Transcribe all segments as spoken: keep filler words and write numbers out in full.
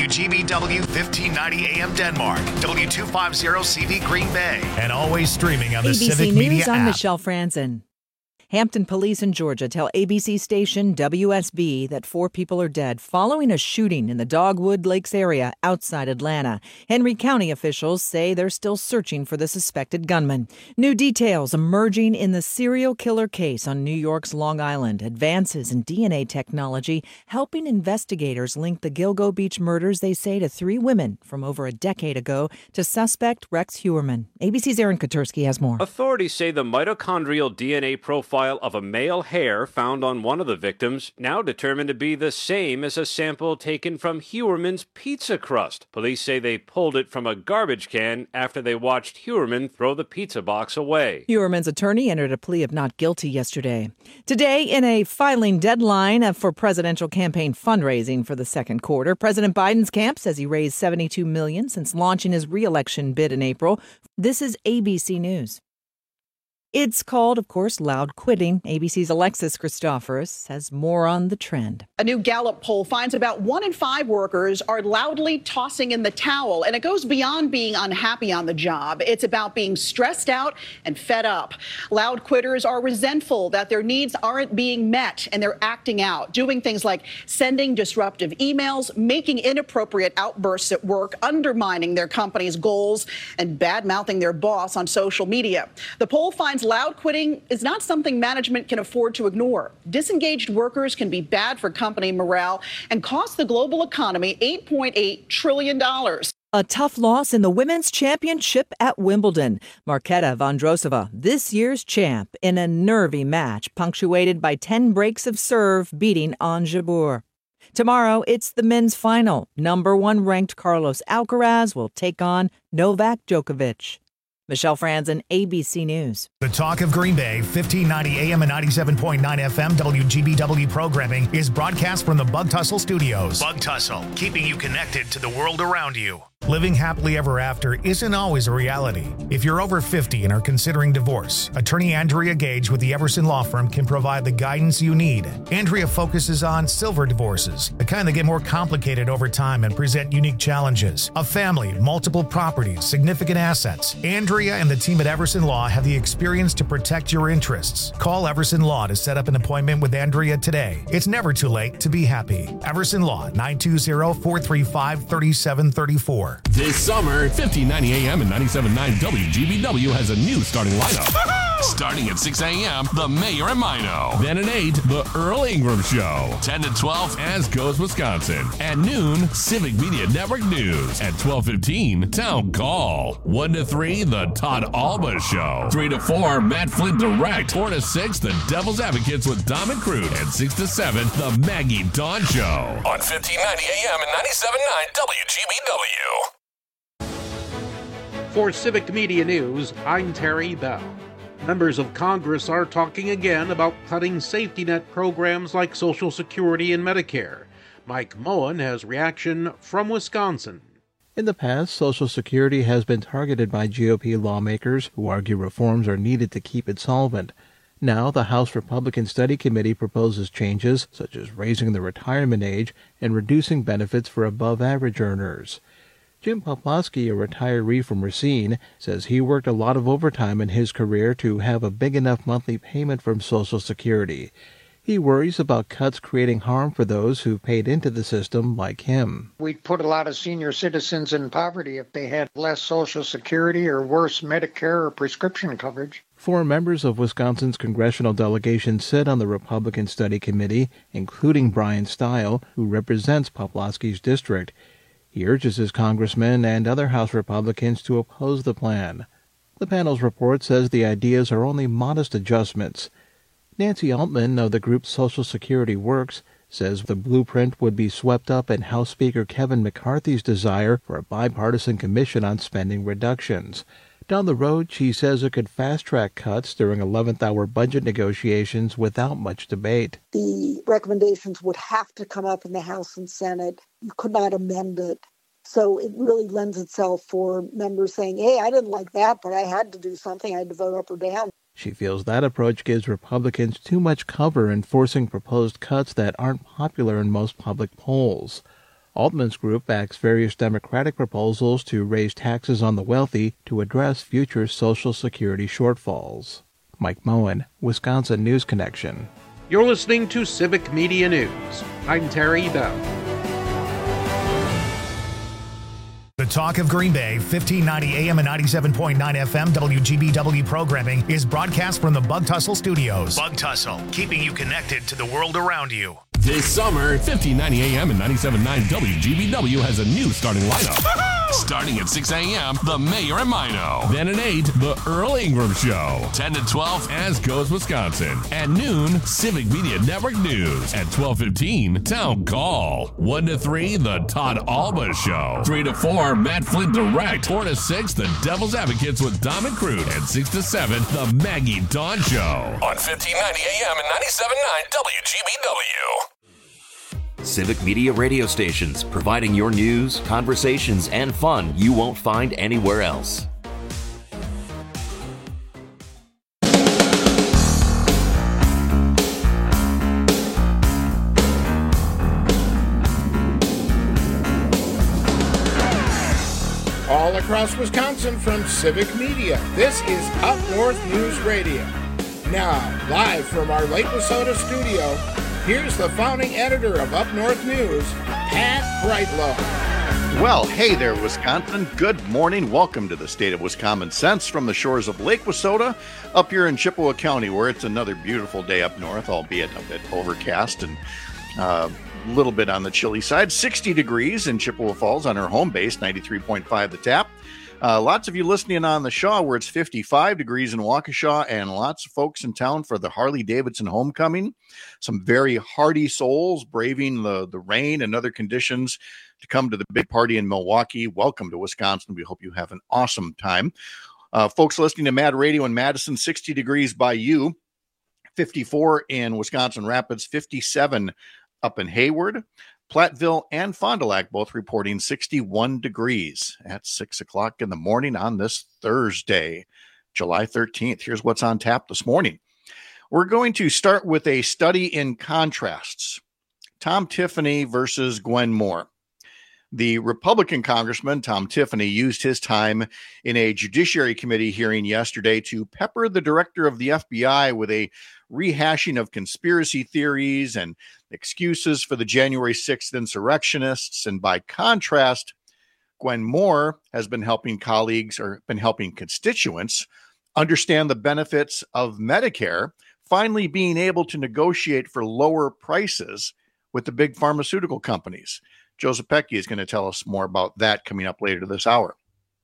W G B W fifteen ninety A M Denmark, W two fifty C V Green Bay, and always streaming on the A B C Civic News, Media I'm app. Michelle Franzen. Hampton police in Georgia tell A B C station W S B that four people are dead following a shooting in the Dogwood Lakes area outside Atlanta. Henry County officials say they're still searching for the suspected gunman. New details emerging in the serial killer case on New York's Long Island. Advances in D N A technology helping investigators link the Gilgo Beach murders, they say, to three women from over a decade ago to suspect Rex Heuermann. A B C's Aaron Katersky has more. Authorities say the mitochondrial D N A profile of a male hair found on one of the victims now determined to be the same as a sample taken from Heuermann's pizza crust. Police say they pulled it from a garbage can after they watched Heuermann throw the pizza box away. Heuermann's attorney entered a plea of not guilty yesterday. Today, in a filing deadline for presidential campaign fundraising for the second quarter, President Biden's camp says he raised seventy-two million dollars since launching his re-election bid in April. This is A B C News. It's called, of course, loud quitting. A B C's Alexis Christoforous has more on the trend. A new Gallup poll finds about one in five workers are loudly tossing in the towel, and it goes beyond being unhappy on the job. It's about being stressed out and fed up. Loud quitters are resentful that their needs aren't being met, and they're acting out, doing things like sending disruptive emails, making inappropriate outbursts at work, undermining their company's goals, and bad-mouthing their boss on social media. The poll finds loud quitting is not something management can afford to ignore. Disengaged workers can be bad for company morale and cost the global economy eight point eight trillion dollars. A tough loss in the women's championship at Wimbledon. Marketa Vondrousova, this year's champ, in a nervy match punctuated by ten breaks of serve, beating Ons Jabeur. Tomorrow, it's the men's final. Number one ranked Carlos Alcaraz will take on Novak Djokovic. Michelle Franzen, A B C News. The Talk of Green Bay, fifteen ninety A M and ninety-seven point nine F M W G B W programming is broadcast from the Bug Tussle Studios. Bug Tussle, keeping you connected to the world around you. Living happily ever after isn't always a reality. If you're over fifty and are considering divorce, attorney Andrea Gage with the Everson Law Firm can provide the guidance you need. Andrea focuses on silver divorces, the kind that get more complicated over time and present unique challenges. A family, multiple properties, significant assets. Andrea and the team at Everson Law have the experience to protect your interests. Call Everson Law to set up an appointment with Andrea today. It's never too late to be happy. Everson Law, nine two zero, four three five, three seven three four. This summer, fifteen ninety A M and ninety-seven point nine W G B W has a new starting lineup. Starting at six A M, The Mayor and Mino. Then at eight, The Earl Ingram Show. ten to twelve, As Goes Wisconsin. At noon, Civic Media Network News. At twelve fifteen, Town Call. one to three, The Todd Alba Show. three to four, Matt Flint Direct. four to six, The Devil's Advocates with Dom and Crude. And six to seven, The Maggie Dawn Show. On fifteen ninety A M and ninety-seven point nine W G B W. For Civic Media News, I'm Terry Bell. Members of Congress are talking again about cutting safety net programs like Social Security and Medicare. Mike Moen has reaction from Wisconsin. In the past, Social Security has been targeted by G O P lawmakers who argue reforms are needed to keep it solvent. Now, the House Republican Study Committee proposes changes, such as raising the retirement age and reducing benefits for above-average earners. Jim Poplawski, a retiree from Racine, says he worked a lot of overtime in his career to have a big enough monthly payment from Social Security. He worries about cuts creating harm for those who paid into the system like him. We'd put a lot of senior citizens in poverty if they had less Social Security or worse Medicare or prescription coverage. Four members of Wisconsin's congressional delegation sit on the Republican Study Committee, including Brian Stile, who represents Poplawski's district. He urges his congressmen and other House Republicans to oppose the plan. The panel's report says the ideas are only modest adjustments. Nancy Altman of the group Social Security Works says the blueprint would be swept up in House Speaker Kevin McCarthy's desire for a bipartisan commission on spending reductions. Down the road, she says it could fast-track cuts during eleventh-hour budget negotiations without much debate. The recommendations would have to come up in the House and Senate. You could not amend it. So it really lends itself for members saying, hey, I didn't like that, but I had to do something. I had to vote up or down. She feels that approach gives Republicans too much cover in forcing proposed cuts that aren't popular in most public polls. Altman's group backs various Democratic proposals to raise taxes on the wealthy to address future Social Security shortfalls. Mike Moen, Wisconsin News Connection. You're listening to Civic Media News. I'm Terry Bell. The Talk of Green Bay, fifteen ninety A M and ninety-seven point nine F M W G B W programming is broadcast from the Bug Tussle Studios. Bug Tussle, keeping you connected to the world around you. This summer, fifteen ninety A M and ninety-seven point nine W G B W has a new starting lineup. Starting at six A M, The Mayor and Mino. Then at eight, The Earl Ingram Show. ten to twelve, As Goes Wisconsin. At noon, Civic Media Network News. At twelve fifteen, Town Call. one to three, The Todd Alba Show. three to four, Matt Flint Direct. four to six, The Devil's Advocates with Dom and Crude. And six to seven, The Maggie Dawn Show. On fifteen ninety A M and ninety-seven point nine W G B W. Civic Media radio stations, providing your news, conversations, and fun you won't find anywhere else. All across Wisconsin from Civic Media, this is Up North News Radio. Now, live from our Lake Wissota studio, here's the founding editor of Up North News, Pat Brightlow. Well, hey there, Wisconsin. Good morning. Welcome to the state of Wisconsin Sense from the shores of Lake Wissota up here in Chippewa County, where it's another beautiful day up north, albeit a bit overcast and a uh, little bit on the chilly side. sixty degrees in Chippewa Falls on our home base, ninety-three point five The Tap. Uh, lots of you listening on the Shaw, where it's fifty-five degrees in Waukesha, and lots of folks in town for the Harley-Davidson homecoming. Some very hardy souls braving the, the rain and other conditions to come to the big party in Milwaukee. Welcome to Wisconsin. We hope you have an awesome time. Uh, folks listening to Mad Radio in Madison, sixty degrees by you, fifty-four in Wisconsin Rapids, fifty-seven up in Hayward. Platteville and Fond du Lac both reporting sixty-one degrees at six o'clock in the morning on this Thursday, July thirteenth. Here's what's on tap this morning. We're going to start with a study in contrasts. Tom Tiffany versus Gwen Moore. The Republican Congressman, Tom Tiffany, used his time in a Judiciary Committee hearing yesterday to pepper the director of the F B I with a rehashing of conspiracy theories and excuses for the January sixth insurrectionists. And by contrast, Gwen Moore has been helping colleagues or been helping constituents understand the benefits of Medicare, finally being able to negotiate for lower prices with the big pharmaceutical companies. Joseph Pecky is going to tell us more about that coming up later this hour.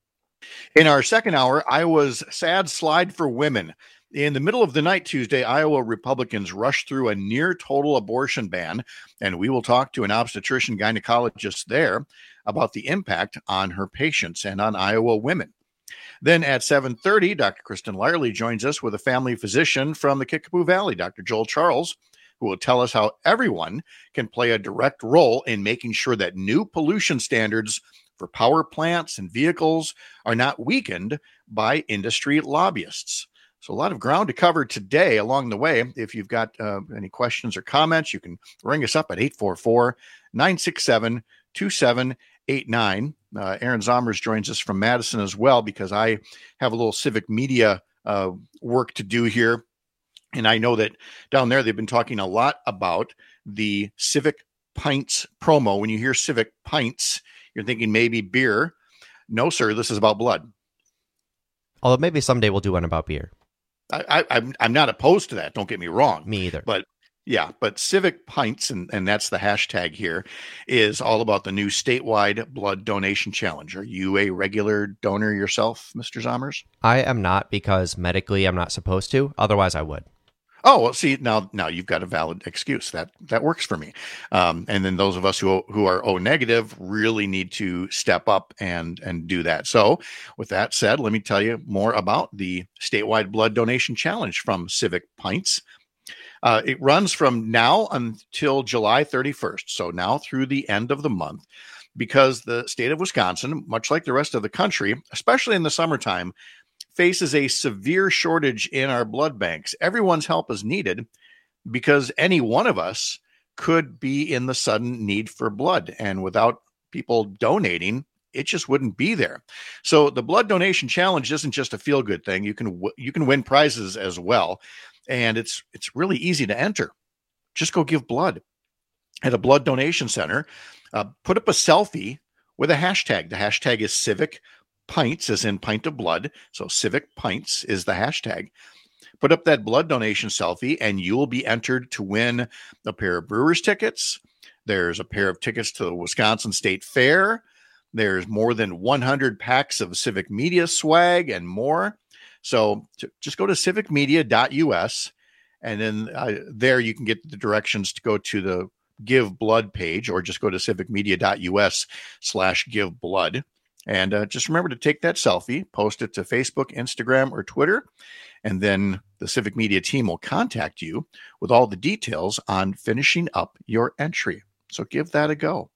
In our second hour, Iowa's sad slide for women. In the middle of the night Tuesday, Iowa Republicans rushed through a near-total abortion ban, and we will talk to an obstetrician gynecologist there about the impact on her patients and on Iowa women. Then at seven thirty, Doctor Kristen Lyerly joins us with a family physician from the Kickapoo Valley, Doctor Joel Charles, who will tell us how everyone can play a direct role in making sure that new pollution standards for power plants and vehicles are not weakened by industry lobbyists. So a lot of ground to cover today along the way. If you've got uh, any questions or comments, you can ring us up at eight four four, nine six seven, two seven eight nine. Uh, Aaron Zomers joins us from Madison as well, because I have a little civic media uh, work to do here. And I know that down there, they've been talking a lot about the Civic Pints promo. When you hear Civic Pints, you're thinking maybe beer. No, sir, this is about blood. Although maybe someday we'll do one about beer. I, I, I'm I'm not opposed to that. Don't get me wrong. Me either. But yeah, but Civic Pints, and, and that's the hashtag here, is all about the new statewide blood donation challenge. Are you a regular donor yourself, Mister Zomers? I am not, because medically I'm not supposed to. Otherwise, I would. Oh, well, see, now now you've got a valid excuse. That that works for me. Um, and then those of us who who are O negative really need to step up and and do that. So with that said, let me tell you more about the statewide blood donation challenge from Civic Pints. Uh, it runs from now until July thirty-first. So now through the end of the month, because the state of Wisconsin, much like the rest of the country, especially in the summertime, faces a severe shortage in our blood banks. Everyone's help is needed, because any one of us could be in the sudden need for blood. And without people donating, it just wouldn't be there. So the blood donation challenge isn't just a feel-good thing. You can you can win prizes as well. And it's it's really easy to enter. Just go give blood at a blood donation center. Uh, put up a selfie with a hashtag. The hashtag is Civic Pints, as in pint of blood. So Civic Pints is the hashtag. Put up that blood donation selfie, and you will be entered to win a pair of Brewers tickets. There's a pair of tickets to the Wisconsin State Fair. There's more than one hundred packs of Civic Media swag and more. So to, just go to civic media dot u s, and then uh, there you can get the directions to go to the Give Blood page, or just go to civic media dot u s slash give blood. And uh, just remember to take that selfie, post it to Facebook, Instagram, or Twitter, and then the Civic Media team will contact you with all the details on finishing up your entry. So give that a go.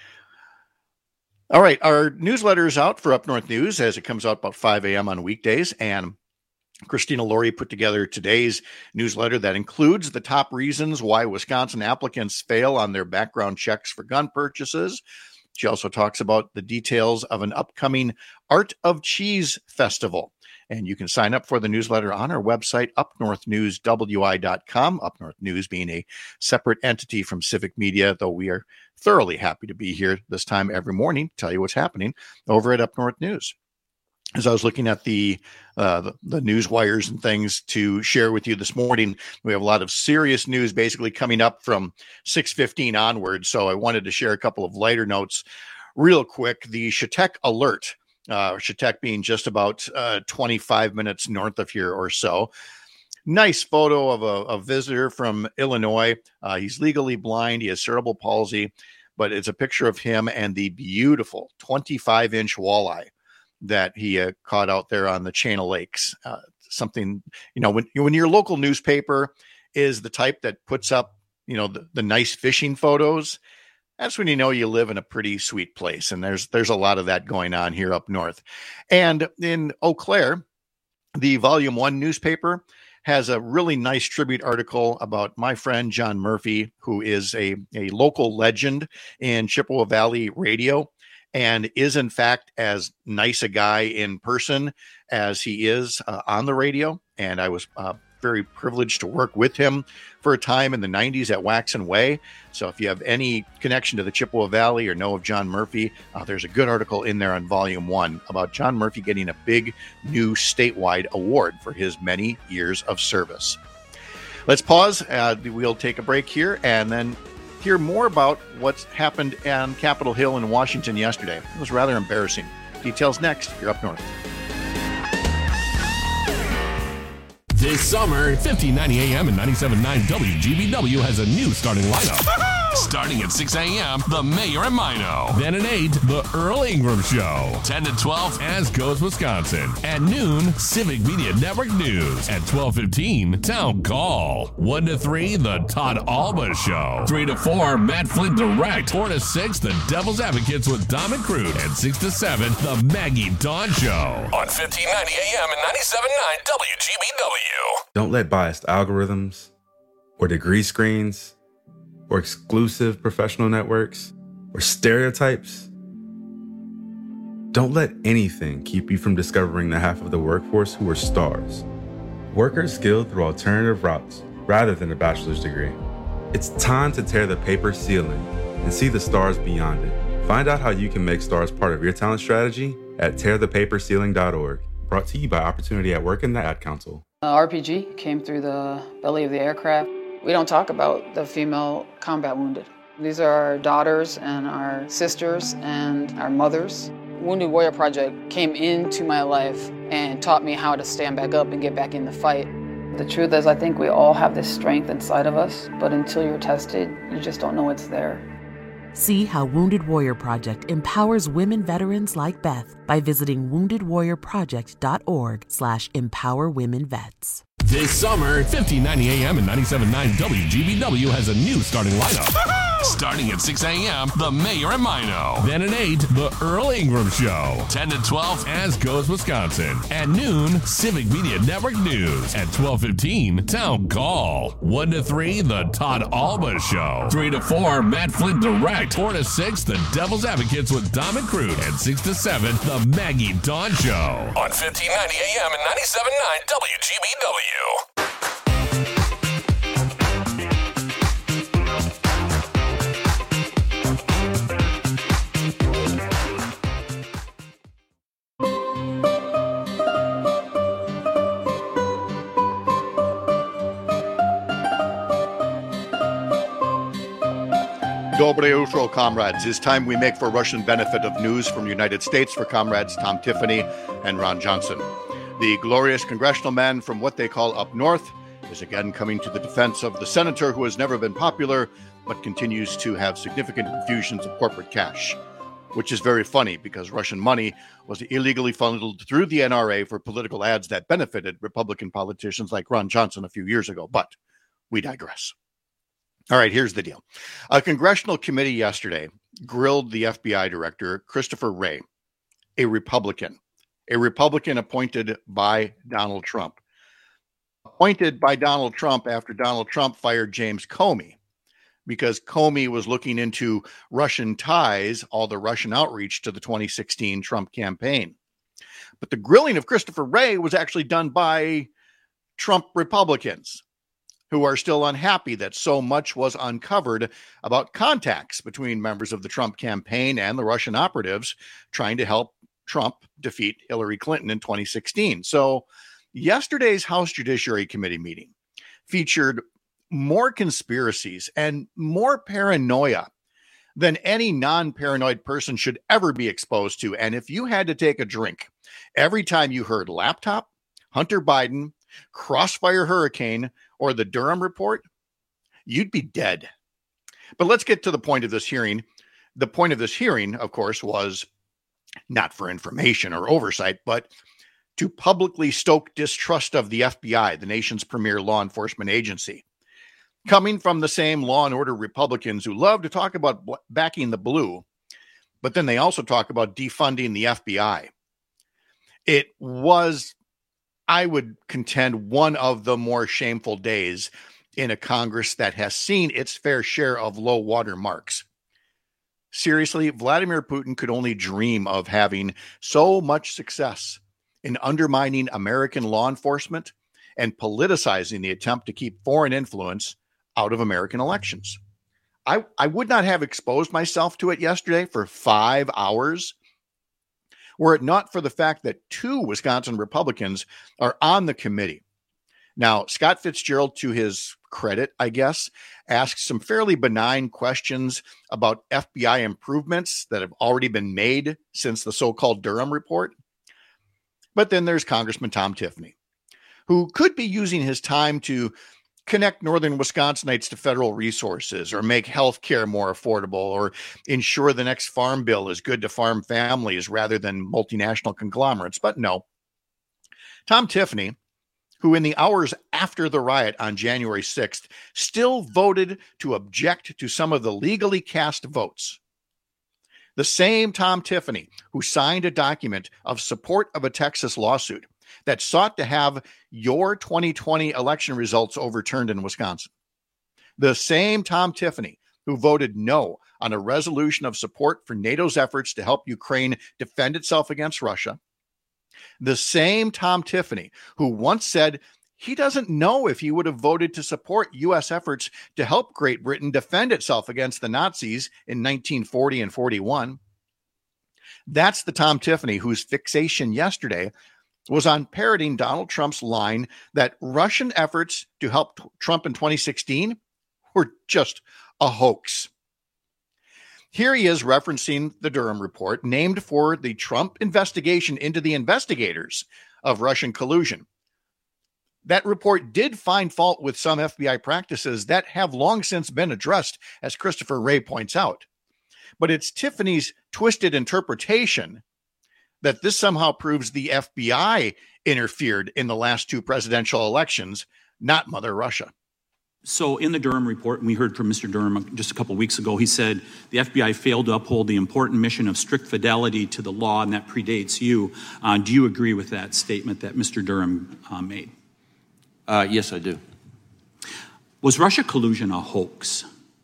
All right, our newsletter is out for Up North News as it comes out about five a.m. on weekdays, and Christina Laurie put together today's newsletter that includes the top reasons why Wisconsin applicants fail on their background checks for gun purchases. She also talks about the details of an upcoming Art of Cheese festival. And you can sign up for the newsletter on our website, up north news w i dot com. Up North News being a separate entity from Civic Media, though we are thoroughly happy to be here this time every morning to tell you what's happening over at Up North News. As I was looking at the, uh, the the news wires and things to share with you this morning, we have a lot of serious news basically coming up from six fifteen onwards. So I wanted to share a couple of lighter notes real quick. The Chautauqua Alert, uh, Chautauqua being just about uh, twenty-five minutes north of here or so. Nice photo of a, a visitor from Illinois. Uh, he's legally blind. He has cerebral palsy, but it's a picture of him and the beautiful twenty-five inch walleye that he uh, caught out there on the Channel Lakes. Uh, something, you know, when, when your local newspaper is the type that puts up, you know, the, the nice fishing photos, that's when you know you live in a pretty sweet place. And there's, there's a lot of that going on here up north. And in Eau Claire, the Volume One newspaper has a really nice tribute article about my friend John Murphy, who is a, a local legend in Chippewa Valley radio, and is in fact as nice a guy in person as he is uh, on the radio. And I was uh, very privileged to work with him for a time in the nineties at Waxen Way. So if you have any connection to the Chippewa Valley or know of John Murphy, uh, there's a good article in there on Volume One about John Murphy getting a big new statewide award for his many years of service. Let's pause. Uh, we'll take a break here and then hear more about what's happened on Capitol Hill in Washington yesterday. It was rather embarrassing. Details next. You're Up North. This summer, fifteen ninety A M and ninety-seven point nine W G B W has a new starting lineup. Starting at six a.m., The Mayor and Mino. Then at eight, The Earl Ingram Show. ten to twelve, As Goes Wisconsin. At noon, Civic Media Network News. At twelve fifteen, Town Call. one to three, The Todd Alba Show. three to four, Matt Flint Direct. four to six, The Devil's Advocates with Dom and Crude. And six to seven, The Maggie Dawn Show. On fifteen ninety A M and ninety-seven point nine W G B W. Don't let biased algorithms or degree screens or exclusive professional networks or stereotypes, don't let anything keep you from discovering the half of the workforce who are stars. Workers skilled through alternative routes rather than a bachelor's degree. It's time to tear the paper ceiling and see the stars beyond it. Find out how you can make stars part of your talent strategy at tear the paper ceiling dot org. Brought to you by Opportunity at Work and the Ad Council. Uh, R P G came through the belly of the aircraft. We don't talk about the female combat wounded. These are our daughters and our sisters and our mothers. Wounded Warrior Project came into my life and taught me how to stand back up and get back in the fight. The truth is, I think we all have this strength inside of us, but until you're tested, you just don't know it's there. See how Wounded Warrior Project empowers women veterans like Beth by visiting wounded warrior project dot org slash empower women vets. This summer, fifteen ninety A M and ninety-seven point nine W G B W has a new starting lineup. Starting at six a.m., The Mayor and Mino. Then at eight, The Earl Ingram Show. ten to twelve, As Goes Wisconsin. At noon, Civic Media Network News. At twelve fifteen, Town Call. one to three, The Todd Alba Show. three to four, Matt Flint Direct. four to six, The Devil's Advocates with Dom and Crude. And six to seven, The Maggie Dawn Show. On fifteen ninety A M and ninety-seven point nine W G B W. Dobre utro, comrades. It's time we make for Russian benefit of news from the United States for comrades Tom Tiffany and Ron Johnson. The glorious congressional man from what they call up north is again coming to the defense of the senator who has never been popular but continues to have significant infusions of corporate cash, which is very funny because Russian money was illegally funneled through the N R A for political ads that benefited Republican politicians like Ron Johnson a few years ago. But we digress. All right, here's the deal. A congressional committee yesterday grilled the F B I director, Christopher Wray, a Republican, a Republican appointed by Donald Trump. Appointed by Donald Trump after Donald Trump fired James Comey because Comey was looking into Russian ties, all the Russian outreach to the twenty sixteen Trump campaign. But the grilling of Christopher Wray was actually done by Trump Republicans, who are still unhappy that so much was uncovered about contacts between members of the Trump campaign and the Russian operatives trying to help Trump defeat Hillary Clinton in twenty sixteen. So yesterday's House Judiciary Committee meeting featured more conspiracies and more paranoia than any non-paranoid person should ever be exposed to. And if you had to take a drink every time you heard laptop, Hunter Biden, Crossfire Hurricane, or the Durham Report, you'd be dead. But let's get to the point of this hearing. The point of this hearing, of course, was not for information or oversight, but to publicly stoke distrust of the F B I, the nation's premier law enforcement agency. Coming from the same law and order Republicans who love to talk about backing the blue, but then they also talk about defunding the F B I. It was, I would contend, one of the more shameful days in a Congress that has seen its fair share of low water marks. Seriously, Vladimir Putin could only dream of having so much success in undermining American law enforcement and politicizing the attempt to keep foreign influence out of American elections. I, I would not have exposed myself to it yesterday for five hours were it not for the fact that two Wisconsin Republicans are on the committee. Now, Scott Fitzgerald, to his credit, I guess, asked some fairly benign questions about F B I improvements that have already been made since the so-called Durham Report. But then there's Congressman Tom Tiffany, who could be using his time to connect northern Wisconsinites to federal resources or make health care more affordable or ensure the next farm bill is good to farm families rather than multinational conglomerates. But no, Tom Tiffany, who in the hours after the riot on January sixth still voted to object to some of the legally cast votes. The same Tom Tiffany who signed a document of support of a Texas lawsuit that sought to have your twenty twenty election results overturned in Wisconsin. The same Tom Tiffany who voted no on a resolution of support for NATO's efforts to help Ukraine defend itself against Russia. The same Tom Tiffany who once said he doesn't know if he would have voted to support U S efforts to help Great Britain defend itself against the Nazis in nineteen forty and forty-one. That's the Tom Tiffany whose fixation yesterday was on parroting Donald Trump's line that Russian efforts to help Trump in twenty sixteen were just a hoax. Here he is referencing the Durham Report, named for the Trump investigation into the investigators of Russian collusion. That report did find fault with some F B I practices that have long since been addressed, as Christopher Wray points out. But it's Tiffany's twisted interpretation that this somehow proves the F B I interfered in the last two presidential elections, not Mother Russia. So in the Durham report, and we heard from Mister Durham just a couple weeks ago, he said the F B I failed to uphold the important mission of strict fidelity to the law, and that predates you. Uh, do you agree with that statement that Mister Durham uh, made? Uh, yes, I do. Was Russia collusion a hoax?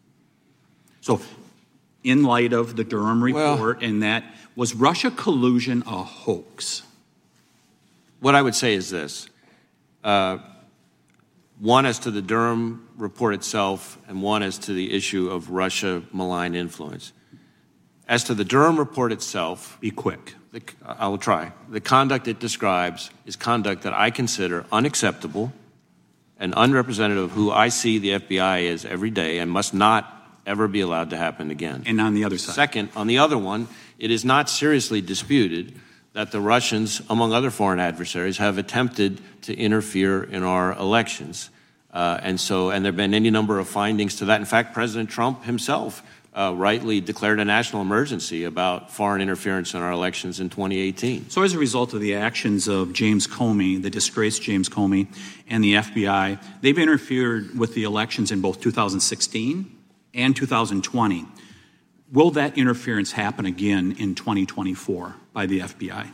So in light of the Durham report well, and that, was Russia collusion a hoax? What I would say is this. Uh, One as to the Durham report itself, and one as to the issue of Russia malign influence. As to the Durham report itself, be quick. The, I will try. The conduct it describes is conduct that I consider unacceptable and unrepresentative of who I see the F B I as every day, and must not ever be allowed to happen again. And on the other side? Second, on the other one, it is not seriously disputed that the Russians, among other foreign adversaries, have attempted to interfere in our elections. Uh, and so, and there have been any number of findings to that. In fact, President Trump himself uh, rightly declared a national emergency about foreign interference in our elections in twenty eighteen. So as a result of the actions of James Comey, the disgraced James Comey, and the F B I, they've interfered with the elections in both two thousand sixteen and two thousand twenty. Will that interference happen again in twenty twenty-four by the F B I?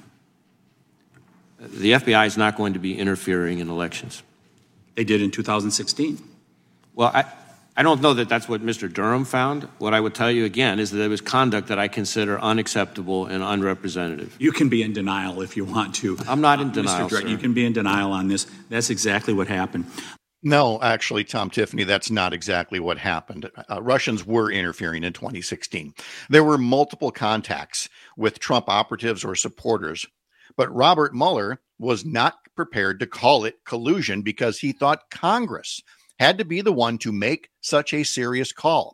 The F B I is not going to be interfering in elections. They did in two thousand sixteen. Well, I, I don't know that that's what Mister Durham found. What I would tell you again is that it was conduct that I consider unacceptable and unrepresentative. You can be in denial if you want to. I'm not in uh, denial, Mister Drake, sir. You can be in denial on this. That's exactly what happened. No, actually, Tom Tiffany, that's not exactly what happened. Uh, Russians were interfering in twenty sixteen. There were multiple contacts with Trump operatives or supporters, but Robert Mueller was not prepared to call it collusion because he thought Congress had to be the one to make such a serious call.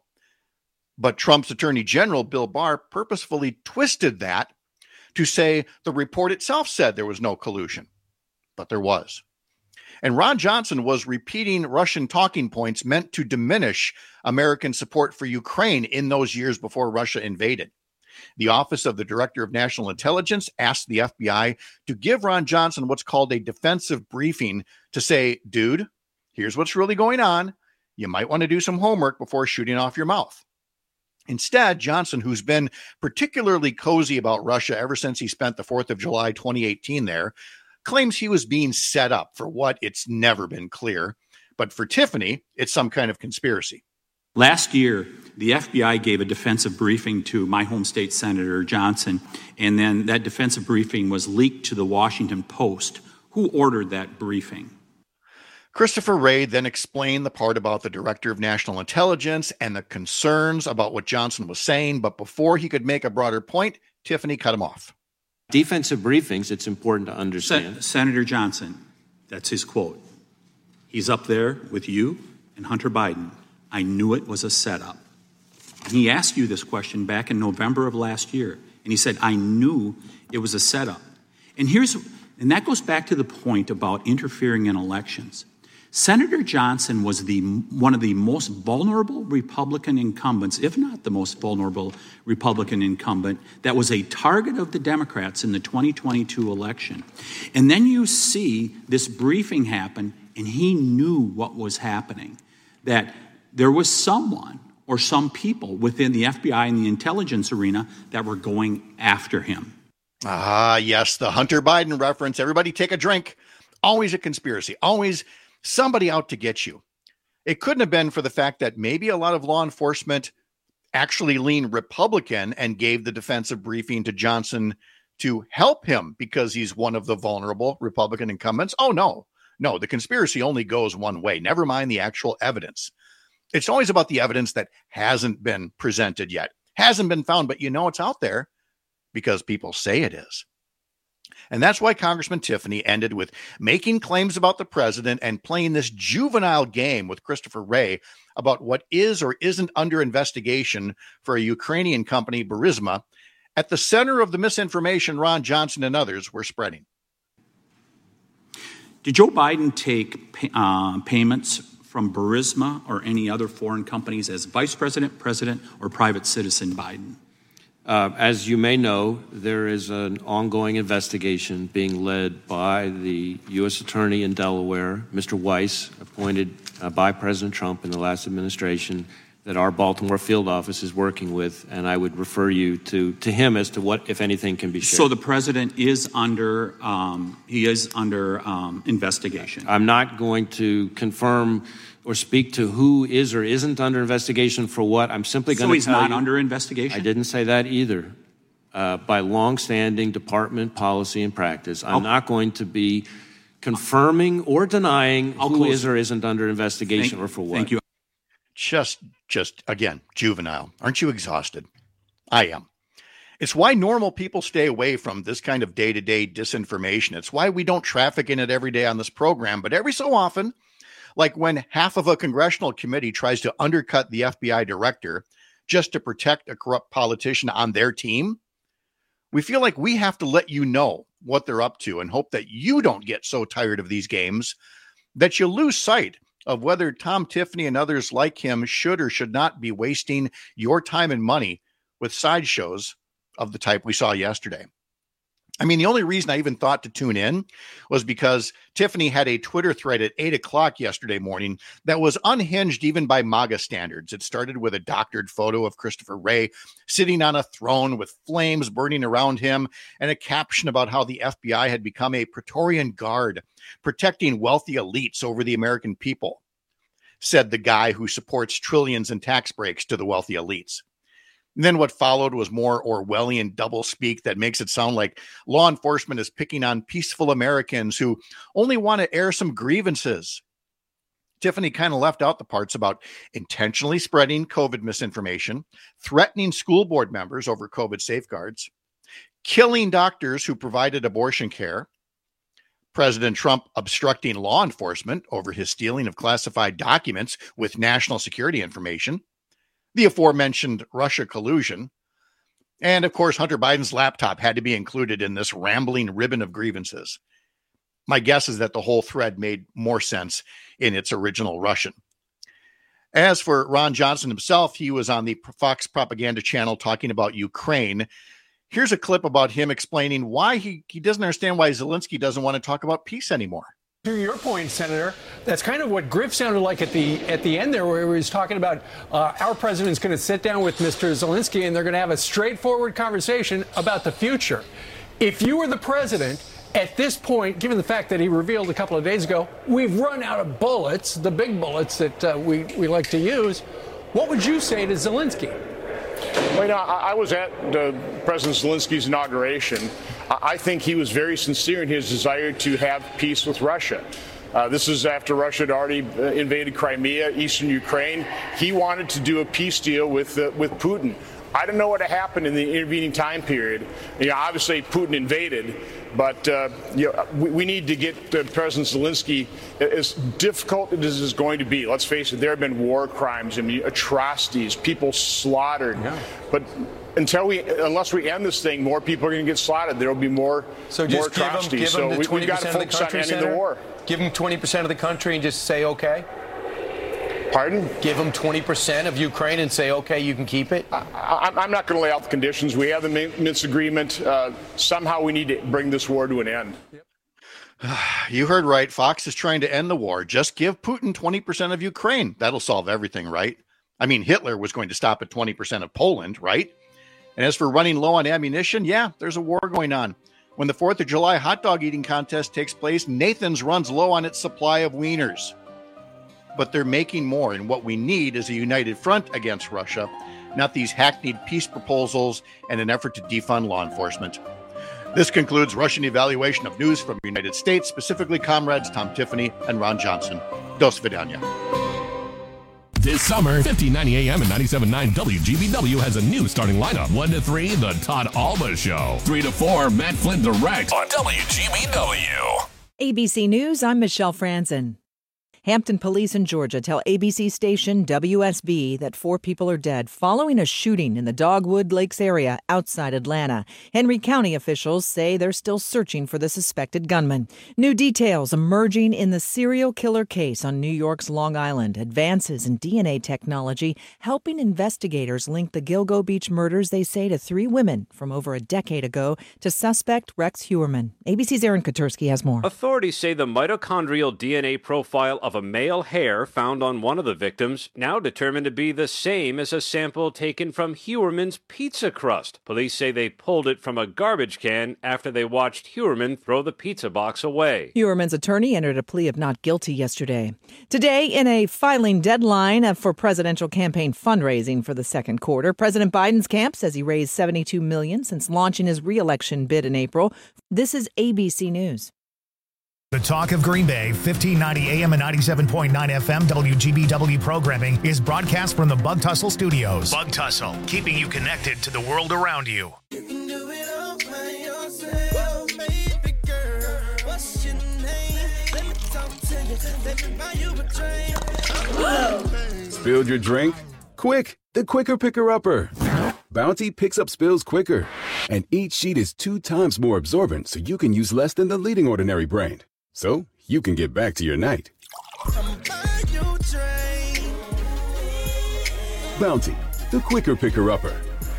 But Trump's Attorney General, Bill Barr, purposefully twisted that to say the report itself said there was no collusion, but there was. And Ron Johnson was repeating Russian talking points meant to diminish American support for Ukraine in those years before Russia invaded. The Office of the Director of National Intelligence asked the F B I to give Ron Johnson what's called a defensive briefing to say, dude, here's what's really going on. You might want to do some homework before shooting off your mouth. Instead, Johnson, who's been particularly cozy about Russia ever since he spent the fourth of July twenty eighteen there, claims he was being set up for what it's never been clear. But for Tiffany, it's some kind of conspiracy. Last year, the F B I gave a defensive briefing to my home state Senator Johnson, and then that defensive briefing was leaked to the Washington Post. Who ordered that briefing? Christopher Wray then explained the part about the Director of National Intelligence and the concerns about what Johnson was saying, but before he could make a broader point, Tiffany cut him off. Defensive briefings, it's important to understand. Sen- Senator Johnson, that's his quote. He's up there with you and Hunter Biden. I knew it was a setup. And he asked you this question back in November of last year, and he said, I knew it was a setup. And here's, and that goes back to the point about interfering in elections. Senator Johnson was the one of the most vulnerable Republican incumbents, if not the most vulnerable Republican incumbent, that was a target of the Democrats in the twenty twenty-two election. And then you see this briefing happen, and he knew what was happening, that there was someone or some people within the F B I and the intelligence arena that were going after him. Ah, yes, the Hunter Biden reference. Everybody take a drink. Always a conspiracy. Always somebody out to get you. It couldn't have been for the fact that maybe a lot of law enforcement actually leaned Republican and gave the defensive briefing to Johnson to help him because he's one of the vulnerable Republican incumbents. Oh, no, no, the conspiracy only goes one way. Never mind the actual evidence. It's always about the evidence that hasn't been presented yet, hasn't been found, but you know it's out there because people say it is. And that's why Congressman Tiffany ended with making claims about the president and playing this juvenile game with Christopher Wray about what is or isn't under investigation for a Ukrainian company, Burisma, at the center of the misinformation Ron Johnson and others were spreading. Did Joe Biden take uh, payments from Burisma or any other foreign companies as vice president, president, or private citizen Biden? Uh, as you may know, there is an ongoing investigation being led by the U S Attorney in Delaware, Mister Weiss, appointed uh, by President Trump in the last administration, that our Baltimore field office is working with, and I would refer you to, to him as to what, if anything, can be shared. So the president is under um, he is under um, investigation. I'm not going to confirm or speak to who is or isn't under investigation for what. I'm simply going so to he's tell not you, under investigation? I didn't say that either. Uh, by longstanding department policy and practice, I'm Okay. not going to be confirming or denying I'll who close. is or isn't under investigation Thank, or for what. Thank you. Just, just again, juvenile. Aren't you exhausted? I am. It's why normal people stay away from this kind of day-to-day disinformation. It's why we don't traffic in it every day on this program. But every so often, like when half of a congressional committee tries to undercut the F B I director just to protect a corrupt politician on their team, we feel like we have to let you know what they're up to and hope that you don't get so tired of these games that you lose sight of whether Tom Tiffany and others like him should or should not be wasting your time and money with sideshows of the type we saw yesterday. I mean, the only reason I even thought to tune in was because Tiffany had a Twitter thread at eight o'clock yesterday morning that was unhinged even by MAGA standards. It started with a doctored photo of Christopher Wray sitting on a throne with flames burning around him and a caption about how the F B I had become a Praetorian Guard protecting wealthy elites over the American people, said the guy who supports trillions in tax breaks to the wealthy elites. And then what followed was more Orwellian doublespeak that makes it sound like law enforcement is picking on peaceful Americans who only want to air some grievances. Tiffany kind of left out the parts about intentionally spreading COVID misinformation, threatening school board members over COVID safeguards, killing doctors who provided abortion care, President Trump obstructing law enforcement over his stealing of classified documents with national security information, the aforementioned Russia collusion, and of course, Hunter Biden's laptop had to be included in this rambling ribbon of grievances. My guess is that the whole thread made more sense in its original Russian. As for Ron Johnson himself, he was on the Fox propaganda channel talking about Ukraine. Here's a clip about him explaining why he, he doesn't understand why Zelensky doesn't want to talk about peace anymore. To your point, Senator, that's kind of what Griff sounded like at the at the end there, where he was talking about uh, our president's going to sit down with Mister Zelensky and they're going to have a straightforward conversation about the future. If you were the president at this point, given the fact that he revealed a couple of days ago, we've run out of bullets, the big bullets that uh, we, we like to use, what would you say to Zelensky? Well, you know, I, I was at uh, President Zelensky's inauguration. I think he was very sincere in his desire to have peace with Russia. Uh, this is after Russia had already uh, invaded Crimea, eastern Ukraine. He wanted to do a peace deal with uh, with Putin. I don't know what happened in the intervening time period. You know, obviously Putin invaded, but uh, you know, we, we need to get uh, President Zelensky, as difficult as this is going to be. Let's face it, there have been war crimes, I mean, atrocities, people slaughtered. Yeah. But until we, unless we end this thing, more people are going to get slaughtered. There will be more, so more just give atrocities. Them, give so them we, we've got to focus on ending the war. Give them twenty percent of the country and just say okay. Pardon? Give them twenty percent of Ukraine and say, okay, you can keep it? I, I'm not going to lay out the conditions. We have the Minsk agreement. Uh, somehow we need to bring this war to an end. You heard right. Fox is trying to end the war. Just give Putin twenty percent of Ukraine. That'll solve everything, right? I mean, Hitler was going to stop at twenty percent of Poland, right? And as for running low on ammunition, yeah, there's a war going on. When the fourth of July hot dog eating contest takes place, Nathan's runs low on its supply of wieners. But they're making more, and what we need is a united front against Russia, not these hackneyed peace proposals and an effort to defund law enforcement. This concludes Russian evaluation of news from the United States, specifically comrades Tom Tiffany and Ron Johnson. Do svidaniya. This summer, fifteen ninety A M and ninety-seven point nine W G B W has a new starting lineup. one to three, The Todd Alba Show. three to four, Matt Flynn Direct on W G B W. A B C News, I'm Michelle Franzen. Hampton police in Georgia tell A B C station W S B that four people are dead following a shooting in the Dogwood Lakes area outside Atlanta. Henry County officials say they're still searching for the suspected gunman. New details emerging in the serial killer case on New York's Long Island. Advances in D N A technology helping investigators link the Gilgo Beach murders, they say, to three women from over a decade ago to suspect Rex Heuermann. A B C's Aaron Katursky has more. Authorities say the mitochondrial D N A profile of a male hair found on one of the victims now determined to be the same as a sample taken from Heuermann's pizza crust. Police say they pulled it from a garbage can after they watched Heuermann throw the pizza box away. Heuermann's attorney entered a plea of not guilty yesterday. Today, in a filing deadline for presidential campaign fundraising for the second quarter, President Biden's camp says he raised seventy-two million dollars since launching his re-election bid in April. This is A B C News. The Talk of Green Bay, fifteen ninety A M and ninety-seven point nine F M W G B W programming is broadcast from the Bug Tussle Studios. Bug Tussle, keeping you connected to the world around you. You can do it all by yourself, baby girl. What's your name? Let me talk to you. Let me buy you a drink. Spilled your drink? Quick, the Quicker Picker-Upper. Bounty picks up spills quicker, and each sheet is two times more absorbent, so you can use less than the leading ordinary brand. So you can get back to your night. Bounty, the Quicker Picker-Upper.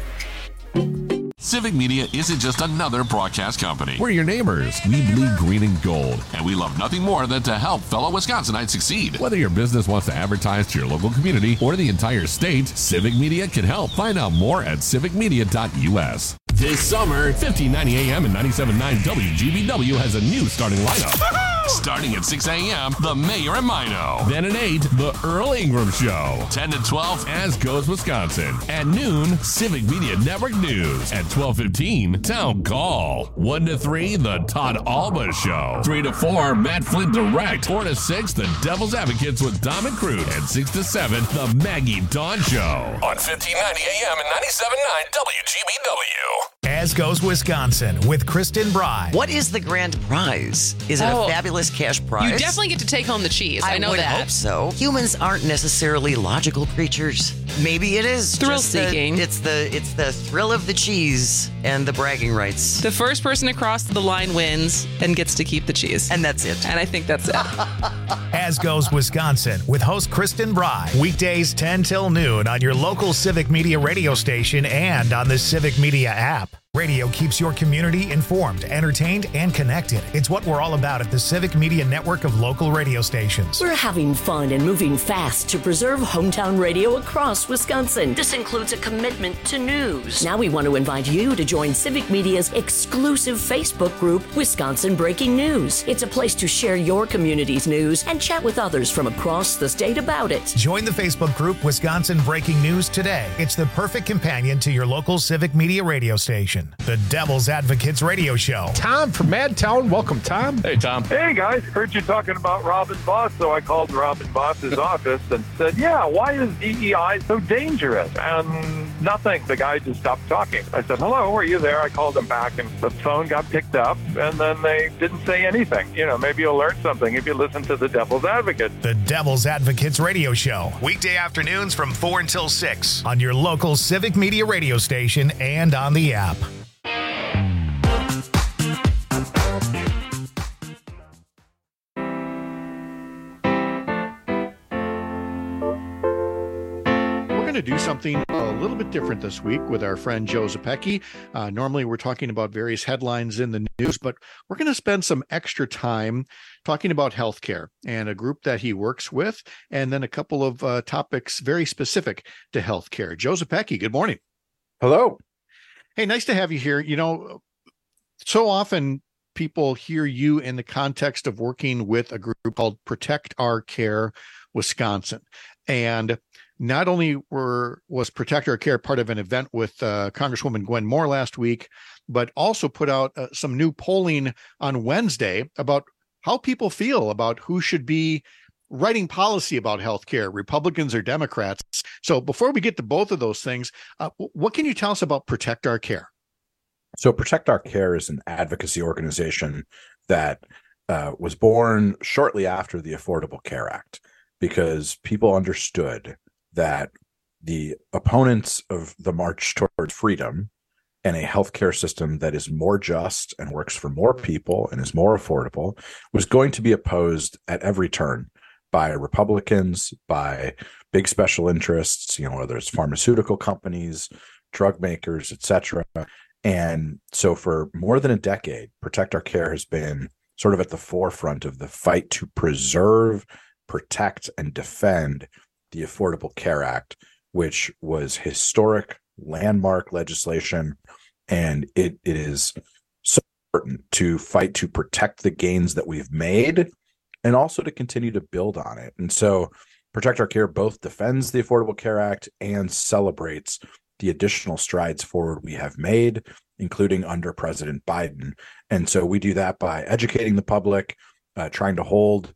Civic Media isn't just another broadcast company. We're your neighbors. We bleed green and gold, and we love nothing more than to help fellow Wisconsinites succeed. Whether your business wants to advertise to your local community or the entire state, Civic Media can help. Find out more at civic media dot U S. This summer, fifteen ninety A M and ninety-seven point nine W G B W has a new starting lineup. Starting at six A M, The Mayor and Mino. Then at eight, The Earl Ingram Show. ten to twelve, As Goes Wisconsin. At noon, Civic Media Network News. At twelve fifteen, Town Call. one to three, The Todd Alba Show. three to four, Matt Flint Direct. four to six, The Devil's Advocates with Dom and Crude. And six to seven, The Maggie Dawn Show. On fifteen ninety A M and ninety-seven point nine W G B W. As Goes Wisconsin with Kristen Bry. What is the grand prize? Is it Oh. a fabulous cash prize? You definitely get to take home the cheese. I, I know would that. hope so. Humans aren't necessarily logical creatures. Maybe it is Thrill just the- seeking. it's the it's the thrill of the cheese and the bragging rights. The first person across the line wins and gets to keep the cheese. And that's it. And I think that's it. As Goes Wisconsin with host Kristen Bry. Weekdays ten till noon on your local Civic Media radio station and on the Civic Media app. Radio keeps your community informed, entertained, and connected. It's what we're all about at the Civic Media network of local radio stations. We're having fun and moving fast to preserve hometown radio across Wisconsin. This includes a commitment to news. Now we want to invite you to join Civic Media's exclusive Facebook group, Wisconsin Breaking News. It's a place to share your community's news and chat with others from across the state about it. Join the Facebook group Wisconsin Breaking News today. It's the perfect companion to your local Civic Media radio station. The Devil's Advocates Radio Show. Tom from Madtown. Welcome, Tom. Hey, Tom. Hey, guys. Heard you talking about Robin Boss, so I called Robin Boss's office and said, yeah, why is D E I so dangerous? And nothing. The guy just stopped talking. I said, hello, are you there? I called him back, and the phone got picked up, and then they didn't say anything. You know, maybe you'll learn something if you listen to the Devil's Advocate. The Devil's Advocates Radio Show. Weekday afternoons from four until six on your local Civic Media radio station and on the app. To do something a little bit different this week with our friend Joe Zepecki. Uh, normally we're talking about various headlines in the news, but we're going to spend some extra time talking about healthcare and a group that he works with, and then a couple of uh, topics very specific to healthcare. Joe Zepecki, good morning. Hello. Hey, nice to have you here. You know, so often people hear you in the context of working with a group called Protect Our Care Wisconsin. And not only were was Protect Our Care part of an event with uh, Congresswoman Gwen Moore last week, but also put out uh, some new polling on Wednesday about how people feel about who should be writing policy about healthcare, Republicans or Democrats. So before we get to both of those things, uh, what can you tell us about Protect Our Care? So Protect Our Care is an advocacy organization that uh, was born shortly after the Affordable Care Act, because people understood that the opponents of the march toward freedom and a healthcare system that is more just and works for more people and is more affordable was going to be opposed at every turn by Republicans, by big special interests, you know, whether it's pharmaceutical companies, drug makers, et cetera. And so for more than a decade, Protect Our Care has been sort of at the forefront of the fight to preserve, protect, and defend the Affordable Care Act, which was historic, landmark legislation. And it, it is so important to fight to protect the gains that we've made and also to continue to build on it. And so Protect Our Care both defends the Affordable Care Act and celebrates the additional strides forward we have made, including under President Biden. And so we do that by educating the public, uh, trying to hold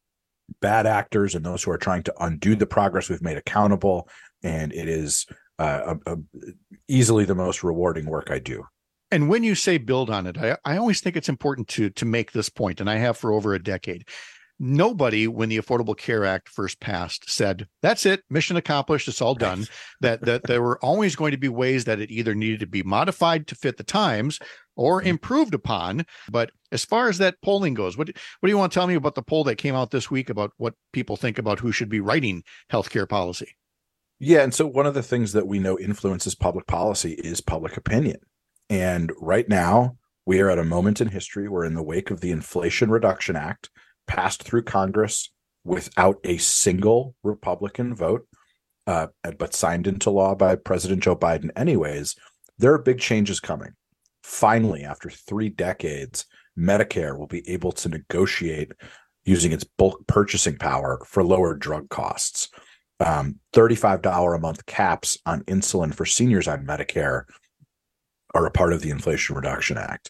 bad actors and those who are trying to undo the progress we've made accountable. And it is uh, a, a, easily the most rewarding work I do. And when you say build on it, I, I always think it's important to to make this point, and I have for over a decade. Nobody, when the Affordable Care Act first passed, said, that's it, mission accomplished, it's all done. that that there were always going to be ways that it either needed to be modified to fit the times or improved upon. But as far as that polling goes, what, what do you want to tell me about the poll that came out this week about what people think about who should be writing healthcare policy? Yeah, and so one of the things that we know influences public policy is public opinion. And right now, we are at a moment in history where, in the wake of the Inflation Reduction Act, passed through Congress without a single Republican vote, uh, but signed into law by President Joe Biden anyways, there are big changes coming. Finally, after three decades, Medicare will be able to negotiate using its bulk purchasing power for lower drug costs. Um, thirty-five dollars a month caps on insulin for seniors on Medicare are a part of the Inflation Reduction Act.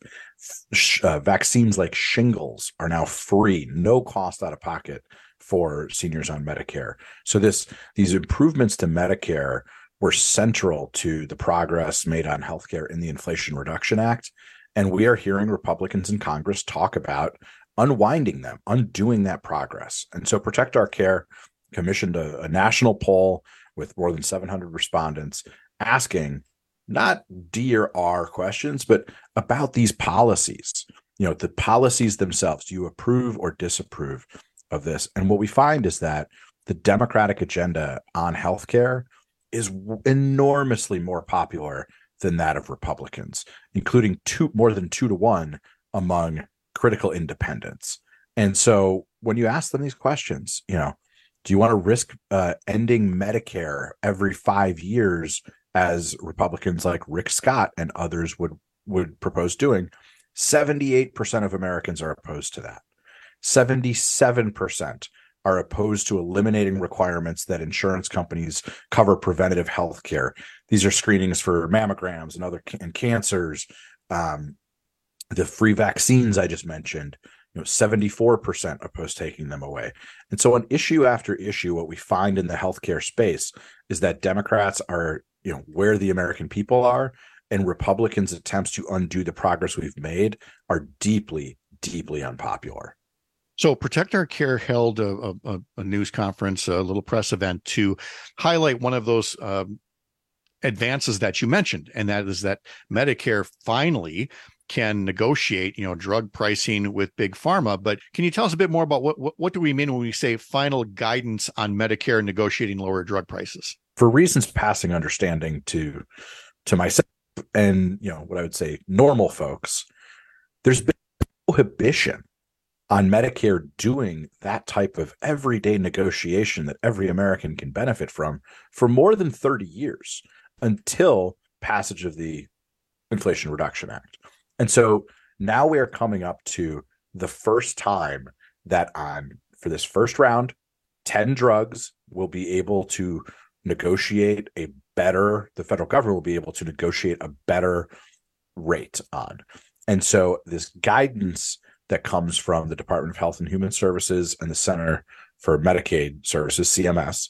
Uh, vaccines like shingles are now free, no cost out of pocket for seniors on Medicare. So this these improvements to Medicare were central to the progress made on healthcare in the Inflation Reduction Act. And we are hearing Republicans in Congress talk about unwinding them, undoing that progress. And so Protect Our Care commissioned a, a national poll with more than seven hundred respondents asking not D or R questions, but about these policies, you know, the policies themselves. Do you approve or disapprove of this? And what we find is that the Democratic agenda on healthcare is enormously more popular than that of Republicans, including two more than two to one among critical independents. And so when you ask them these questions, you know, do you want to risk uh, ending Medicare every five years, as Republicans like Rick Scott and others would would propose doing? seventy-eight percent of Americans are opposed to that. seventy-seven percent are opposed to eliminating requirements that insurance companies cover preventative health care. These are screenings for mammograms and other and cancers. Um, the free vaccines I just mentioned, you know, seventy-four percent opposed taking them away. And so on issue after issue, what we find in the healthcare space is that Democrats are, you know, where the American people are, and Republicans' attempts to undo the progress we've made are deeply, deeply unpopular. So Protect Our Care held a, a, a news conference, a little press event to highlight one of those um, advances that you mentioned, and that is that Medicare finally can negotiate, you know, drug pricing with big pharma. But can you tell us a bit more about what, what, what do we mean when we say final guidance on Medicare negotiating lower drug prices? For reasons passing understanding to to myself and, you know, what I would say normal folks, there's been prohibition on Medicare doing that type of everyday negotiation that every American can benefit from for more than thirty years until passage of the Inflation Reduction Act. And so now we are coming up to the first time that on for this first round, ten drugs will be able to negotiate a better, the federal government will be able to negotiate a better rate on. And so this guidance that comes from the Department of Health and Human Services and the Center for Medicaid Services, C M S,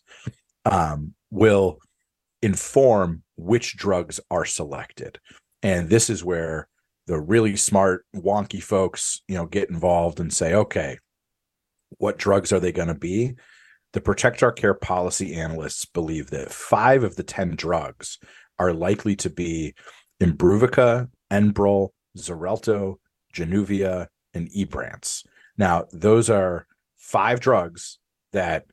um, will inform which drugs are selected. And this is where the really smart, wonky folks, you know, get involved and say, okay, what drugs are they going to be? The Protect Our Care policy analysts believe that five of the ten drugs are likely to be Imbruvica, Enbrel, Xarelto, Januvia, and Ibrance. Now, those are five drugs that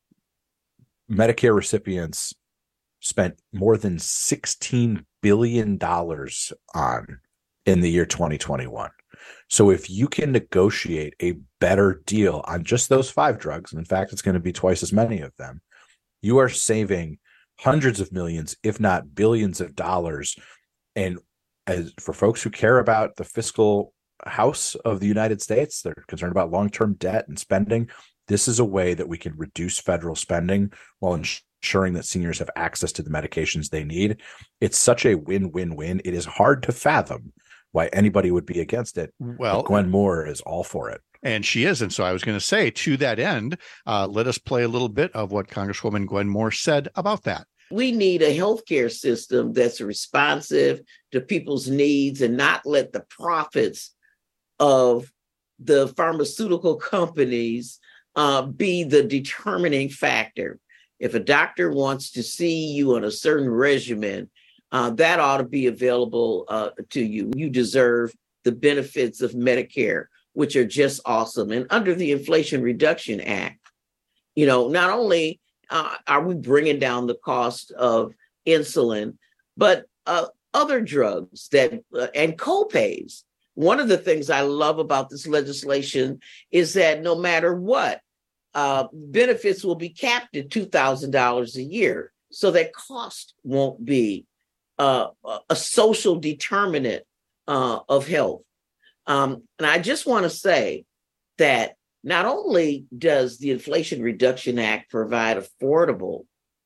Medicare recipients spent more than sixteen billion dollars on in the year twenty twenty-one. So if you can negotiate a better deal on just those five drugs, and in fact, it's going to be twice as many of them, you are saving hundreds of millions, if not billions of dollars. And as for folks who care about the fiscal house of the United States, they're concerned about long-term debt and spending, this is a way that we can reduce federal spending while ensuring that seniors have access to the medications they need. It's such a win-win-win. It is hard to fathom why anybody would be against it. Well, but Gwen Moore is all for it. And she is. And so I was going to say, to that end, uh, let us play a little bit of what Congresswoman Gwen Moore said about that. We need a healthcare system that's responsive to people's needs and not let the profits of the pharmaceutical companies uh, be the determining factor. If a doctor wants to see you on a certain regimen, uh, that ought to be available uh, to you. You deserve the benefits of Medicare, which are just awesome. And under the Inflation Reduction Act, you know, not only uh, are we bringing down the cost of insulin, but uh, other drugs that uh, and co-pays. One of the things I love about this legislation is that no matter what, uh, benefits will be capped at two thousand dollars a year. So that cost won't be uh, a social determinant uh, of health. Um, and I just want to say that not only does the Inflation Reduction Act provide affordable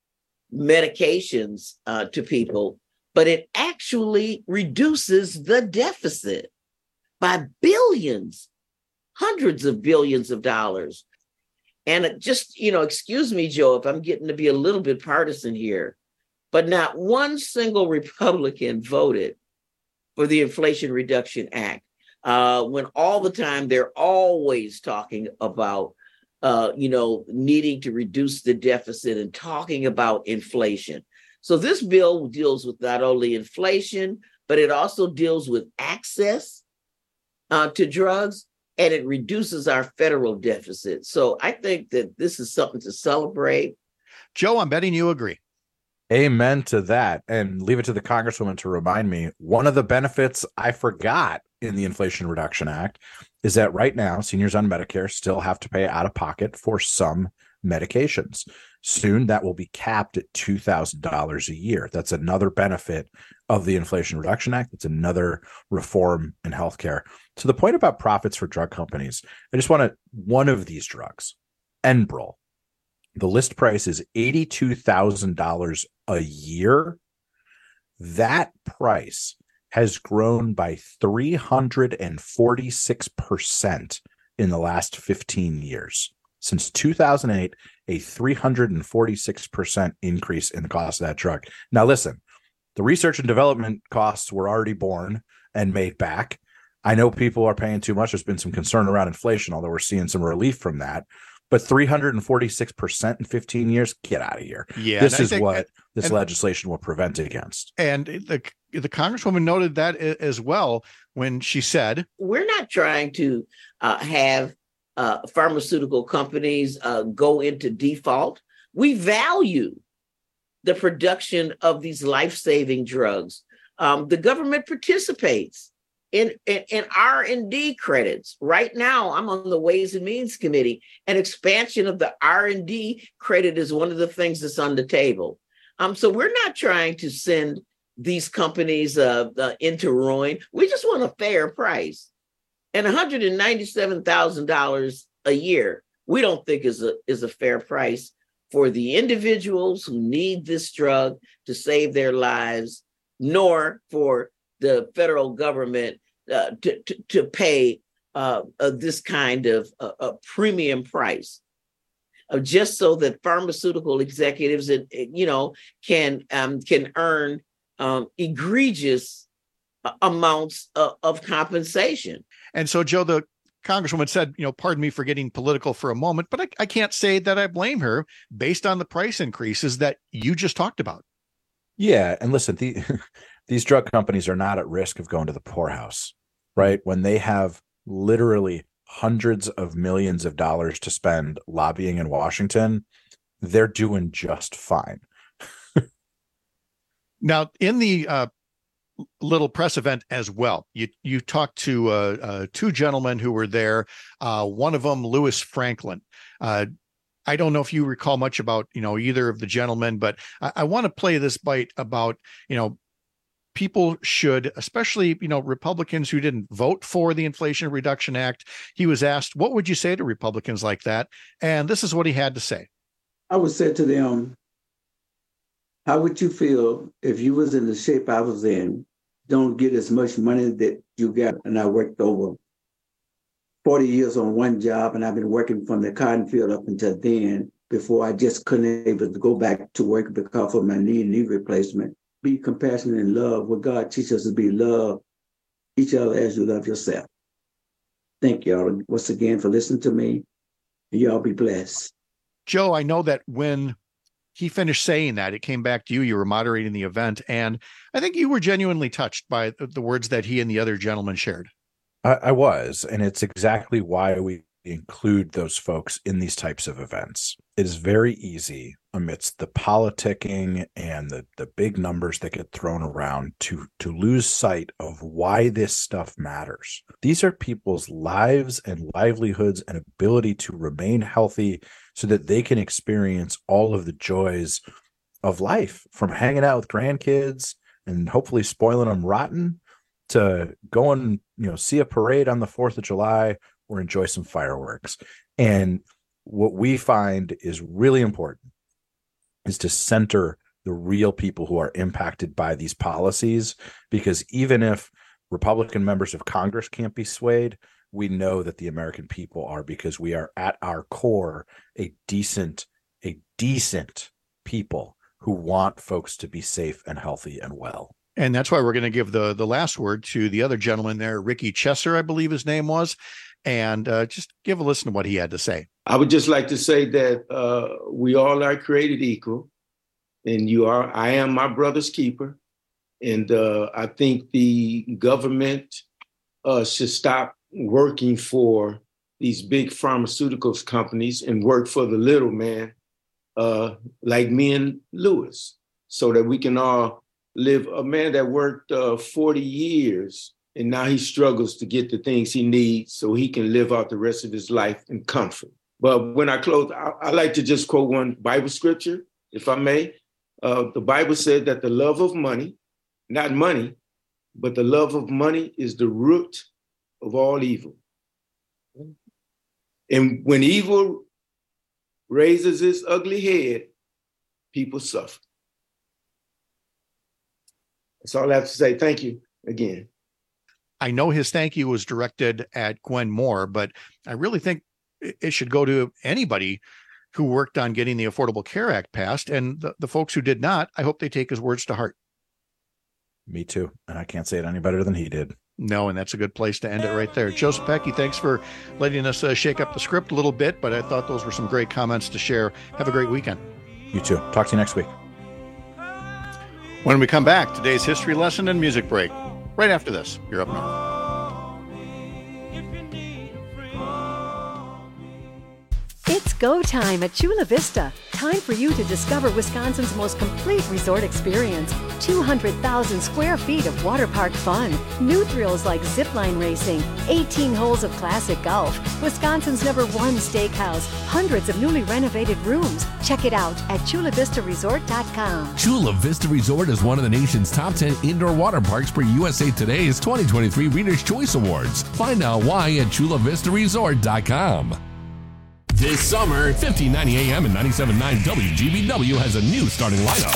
medications uh, to people, but it actually reduces the deficit by billions, hundreds of billions of dollars. And just, you know, excuse me, Joe, if I'm getting to be a little bit partisan here, but not one single Republican voted for the Inflation Reduction Act. Uh, when all the time they're always talking about, uh, you know, needing to reduce the deficit and talking about inflation. So this bill deals with not only inflation, but it also deals with access uh, to drugs, and it reduces our federal deficit. So I think that this is something to celebrate. Joe, I'm betting you agree. Amen to that. And leave it to the Congresswoman to remind me. One of the benefits I forgot in the Inflation Reduction Act is that right now, seniors on Medicare still have to pay out of pocket for some medications. Soon that will be capped at two thousand dollars a year. That's another benefit of the Inflation Reduction Act. It's another reform in healthcare. To the point about profits for drug companies, I just want to, one of these drugs, Enbrel, the list price is eighty-two thousand dollars a year. That price has grown by three hundred forty-six percent in the last fifteen years. Since two thousand eight, a three hundred forty-six percent increase in the cost of that drug. Now, listen, the research and development costs were already borne and made back. I know people are paying too much. There's been some concern around inflation, although we're seeing some relief from that. But three hundred forty-six percent in fifteen years, get out of here. Yeah, this is think, what this and, legislation will prevent against. And the, the Congresswoman noted that as well when she said, we're not trying to uh, have uh, pharmaceutical companies uh, go into default. We value the production of these life-saving drugs. Um, the government participates in, in, in R and D credits. Right now, I'm on the Ways and Means Committee. An expansion of the R and D credit is one of the things that's on the table. Um, so we're not trying to send these companies uh, uh, into ruin. We just want a fair price. And one hundred ninety-seven thousand dollars a year, we don't think is a, is a fair price for the individuals who need this drug to save their lives, nor for the federal government uh, to, to, to pay uh, uh, this kind of uh, a premium price, uh, just so that pharmaceutical executives, uh, you know, can um, can earn um, egregious amounts of, of compensation. And so, Joe, the Congresswoman said, you know, pardon me for getting political for a moment, but I, I can't say that I blame her based on the price increases that you just talked about. Yeah. And listen, the, these drug companies are not at risk of going to the poorhouse, right? When they have literally hundreds of millions of dollars to spend lobbying in Washington, they're doing just fine. Now, in the uh, little press event as well, you you talked to uh, uh, two gentlemen who were there. Uh, one of them, Louis Franklin. Uh, I don't know if you recall much about, you know, either of the gentlemen, but I, I want to play this bite about, you know, people should, especially, you know, Republicans who didn't vote for the Inflation Reduction Act. He was asked, what would you say to Republicans like that? And this is what he had to say. I would say to them, how would you feel if you was in the shape I was in, don't get as much money that you got? And I worked over forty years on one job, and I've been working from the cotton field up until then, before I just couldn't able to go back to work because of my knee and knee replacement. Be compassionate and love. What God teaches us to be, love each other as you love yourself. Thank y'all once again for listening to me. Y'all be blessed. Joe, I know that when he finished saying that, it came back to you. You were moderating the event, and I think you were genuinely touched by the words that he and the other gentleman shared. I, I was, and it's exactly why we include those folks in these types of events. It is very easy amidst the politicking and the, the big numbers that get thrown around to, to lose sight of why this stuff matters. These are people's lives and livelihoods and ability to remain healthy so that they can experience all of the joys of life, from hanging out with grandkids and hopefully spoiling them rotten to go and, you know, see a parade on the fourth of July or enjoy some fireworks. And what we find is really important is to center the real people who are impacted by these policies, because even if Republican members of Congress can't be swayed, we know that the American people are, because we are at our core a decent, a decent people who want folks to be safe and healthy and well. And that's why we're going to give the the last word to the other gentleman there, Ricky Chesser, I believe his name was, and uh, just give a listen to what he had to say. I would just like to say that uh, we all are created equal, and you are. I am my brother's keeper, and uh, I think the government uh, should stop working for these big pharmaceuticals companies and work for the little man, uh, like me and Louis, so that we can all live. A man that worked uh, forty years, and now he struggles to get the things he needs so he can live out the rest of his life in comfort. But when I close, I, I like to just quote one Bible scripture, if I may. Uh, the Bible said that the love of money, not money, but the love of money is the root of all evil. And when evil raises its ugly head, people suffer. That's all I have to say. Thank you again. I know his thank you was directed at Gwen Moore, but I really think it should go to anybody who worked on getting the Affordable Care Act passed. And the, the folks who did not, I hope they take his words to heart. Me too. And I can't say it any better than he did. No, and that's a good place to end it right there. Joseph Pecky, thanks for letting us uh, shake up the script a little bit, but I thought those were some great comments to share. Have a great weekend. You too. Talk to you next week. When we come back, today's history lesson and music break. Right after this, you're up north. It's go time at Chula Vista. Time for you to discover Wisconsin's most complete resort experience. two hundred thousand square feet of water park fun. New thrills like zipline racing. eighteen holes of classic golf. Wisconsin's number one steakhouse. Hundreds of newly renovated rooms. Check it out at chula vista resort dot com. Chula Vista Resort is one of the nation's top ten indoor water parks per U S A Today's twenty twenty-three Reader's Choice Awards. Find out why at chula vista resort dot com. This summer, fifteen ninety A M and ninety-seven point nine W G B W has a new starting lineup.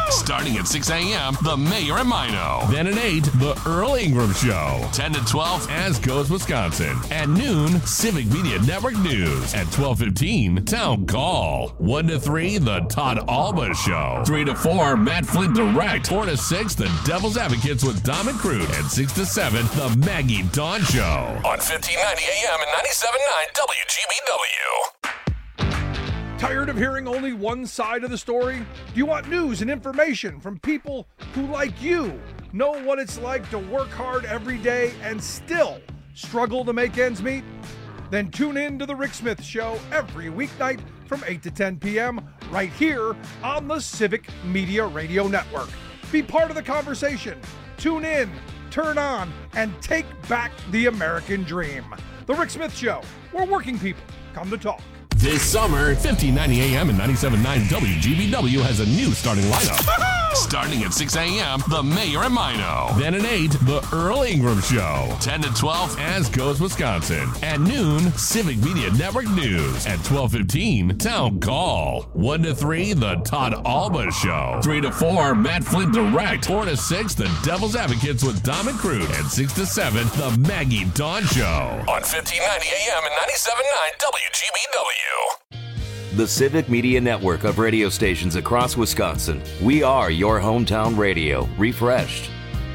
Starting at six a.m., The Mayor and Mino. Then at eight, The Earl Ingram Show. ten to twelve, As Goes Wisconsin. At noon, Civic Media Network News. At twelve fifteen, Town Call. one to three, The Todd Alba Show. three to four, Matt Flint Direct. four to six, The Devil's Advocates with Dom and Crude. And six to seven, The Maggie Dawn Show. On fifteen ninety A M and ninety-seven point nine W G B W. Tired of hearing only one side of the story? Do you want news and information from people who, like you, know what it's like to work hard every day and still struggle to make ends meet? Then tune in to The Rick Smith Show every weeknight from eight to ten p.m. right here on the Civic Media Radio Network. Be part of the conversation. Tune in, turn on, and take back the American dream. The Rick Smith Show, where working people come to talk. This summer, fifteen ninety A M and ninety-seven point nine W G B W has a new starting lineup. Starting at six a.m., The Mayor and Mino. Then at eight, The Earl Ingram Show. ten to twelve, As Goes Wisconsin. At noon, Civic Media Network News. At twelve fifteen, Town Call. one to three, The Todd Alba Show. three to four, Matt Flint Direct. four to six, The Devil's Advocates with Dom and Crude. And six to seven, The Maggie Dawn Show. On fifteen ninety A M and ninety-seven point nine W G B W. The Civic Media Network of radio stations across Wisconsin. We are your hometown radio, refreshed.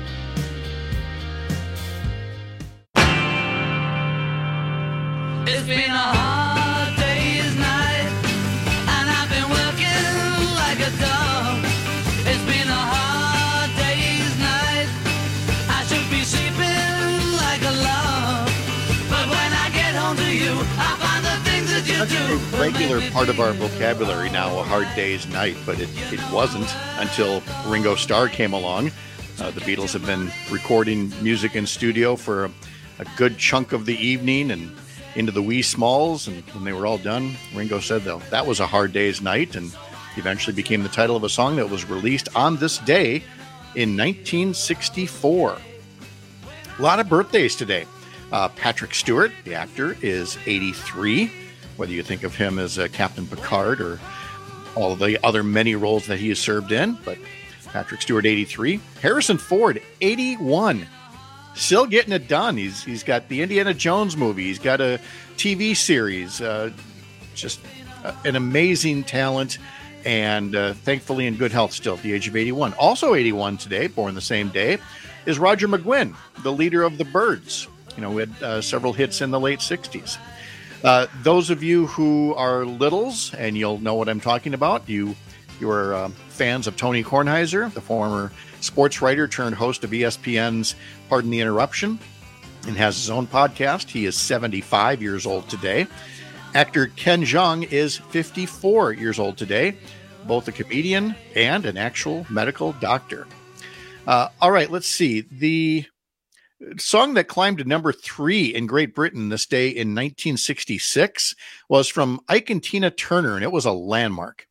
It's been a hard day's night, and I've been working like a dog. It's been a hard day's night, I should be sleeping like a log. But when I get home to you, I find the things that you That's do. a regular part of our vocabulary now, a hard day's night, but it, it wasn't until Ringo Starr came along. Uh, the Beatles have been recording music in studio for a, a good chunk of the evening and into the wee smalls, and when they were all done, Ringo said that that was a hard day's night, and eventually became the title of a song that was released on this day in nineteen sixty-four. A lot of birthdays today. Uh, Patrick Stewart, the actor, is eighty-three. Whether you think of him as uh, Captain Picard or all of the other many roles that he has served in, but Patrick Stewart, eighty-three. Harrison Ford, eighty-one. Still getting it done. He's he's got the Indiana Jones movie. He's got a T V series. Uh, just uh, an amazing talent, and uh, thankfully in good health still at the age of eighty-one. Also eighty-one today, born the same day, is Roger McGuinn, the leader of the Byrds. You know, we had uh, several hits in the late sixties. Uh, those of you who are littles, and you'll know what I'm talking about, you you are uh, fans of Tony Kornheiser, the former sports writer turned host of E S P N's Pardon the Interruption, and has his own podcast. He is seventy-five years old today. Actor Ken Jeong is fifty-four years old today, both a comedian and an actual medical doctor. Uh, all right, let's see. The song that climbed to number three in Great Britain this day in nineteen sixty-six was from Ike and Tina Turner, and it was a landmark.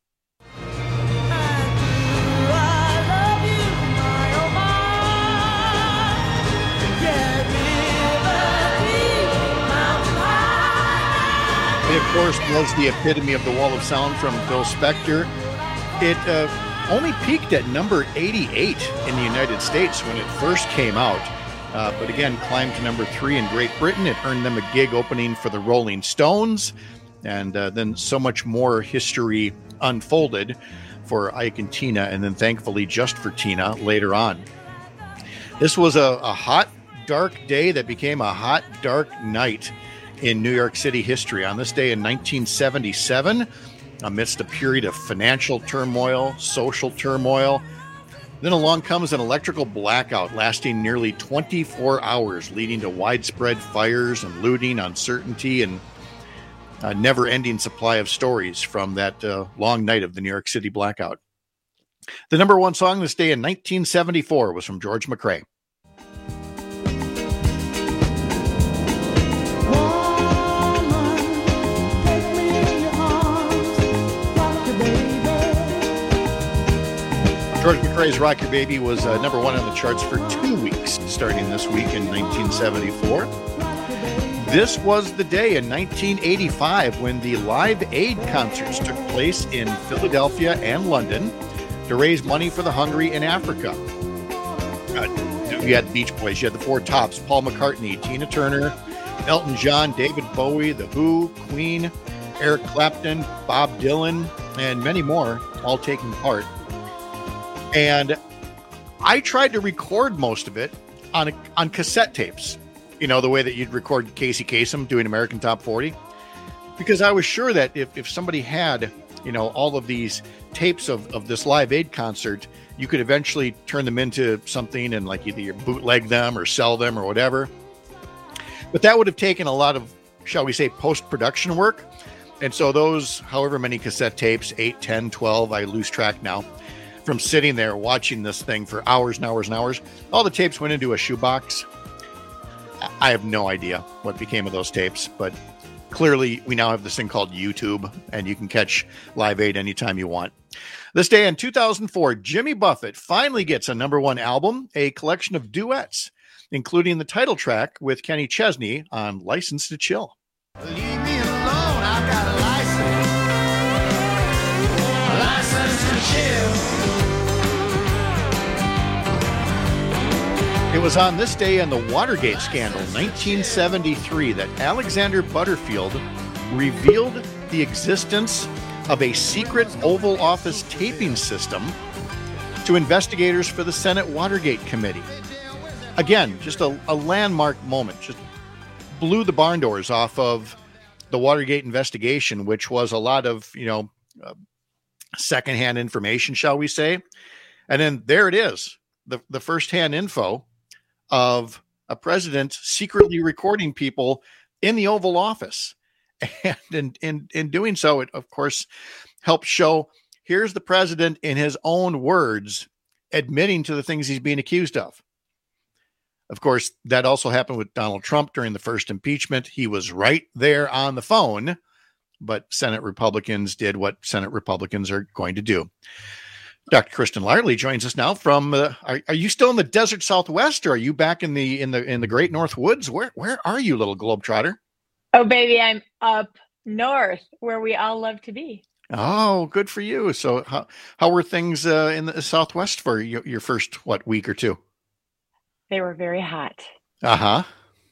It, of course, was the epitome of the wall of sound from Phil Spector. It uh, only peaked at number eighty-eight in the United States when it first came out. Uh, but again, climbed to number three in Great Britain. It earned them a gig opening for the Rolling Stones. And uh, then so much more history unfolded for Ike and Tina, and then thankfully just for Tina later on. This was a, a hot, dark day that became a hot, dark night in New York City history. On this day in nineteen seventy-seven, amidst a period of financial turmoil, social turmoil, then along comes an electrical blackout lasting nearly twenty-four hours, leading to widespread fires and looting, uncertainty, and a never-ending supply of stories from that uh, long night of the New York City blackout. The number one song this day in nineteen seventy-four was from George McCrae. George McCrae's Rock Your Baby was uh, number one on the charts for two weeks, starting this week in nineteen seventy-four. This was the day in nineteen eighty-five when the Live Aid concerts took place in Philadelphia and London. to raise money for the hungry in Africa. Uh, you had the Beach Boys, you had the Four Tops, Paul McCartney, Tina Turner, Elton John, David Bowie, The Who, Queen, Eric Clapton, Bob Dylan, and many more all taking part. And I tried to record most of it on a, on cassette tapes, you know, the way that you'd record Casey Kasem doing American Top forty, because I was sure that if, if somebody had, you know, all of these tapes of, of this Live Aid concert, you could eventually turn them into something and like either bootleg them or sell them or whatever. But that would have taken a lot of, shall we say, post-production work. And so those, however many cassette tapes, eight, ten, twelve, I lose track now, from sitting there watching this thing for hours and hours and hours, all the tapes went into a shoebox. I have no idea what became of those tapes, but clearly we now have this thing called YouTube, and you can catch Live Aid anytime you want. This day in two thousand four, Jimmy Buffett finally gets a number one album, a collection of duets, including the title track with Kenny Chesney on License to Chill. Leave me alone, I've got a license. A license to chill. It was on this day in the Watergate scandal, nineteen seventy-three, that Alexander Butterfield revealed the existence of a secret Oval Office taping system to investigators for the Senate Watergate Committee. Again, just a, a landmark moment, just blew the barn doors off of the Watergate investigation, which was a lot of, you know, uh, secondhand information, shall we say. And then there it is, the, the firsthand info of a president secretly recording people in the Oval Office. And in, in, in doing so, it, of course, helps show here's the president in his own words admitting to the things he's being accused of. Of course, that also happened with Donald Trump during the first impeachment. He was right there on the phone, but Senate Republicans did what Senate Republicans are going to do. Doctor Kristen Larley joins us now from. Uh, are, are you still in the desert Southwest, or are you back in the in the in the Great North Woods? Where where are you, little globetrotter? Oh, baby, I'm up north where we all love to be. Oh, good for you. So, how how were things uh, in the Southwest for your, your first what week or two? They were very hot. Uh huh.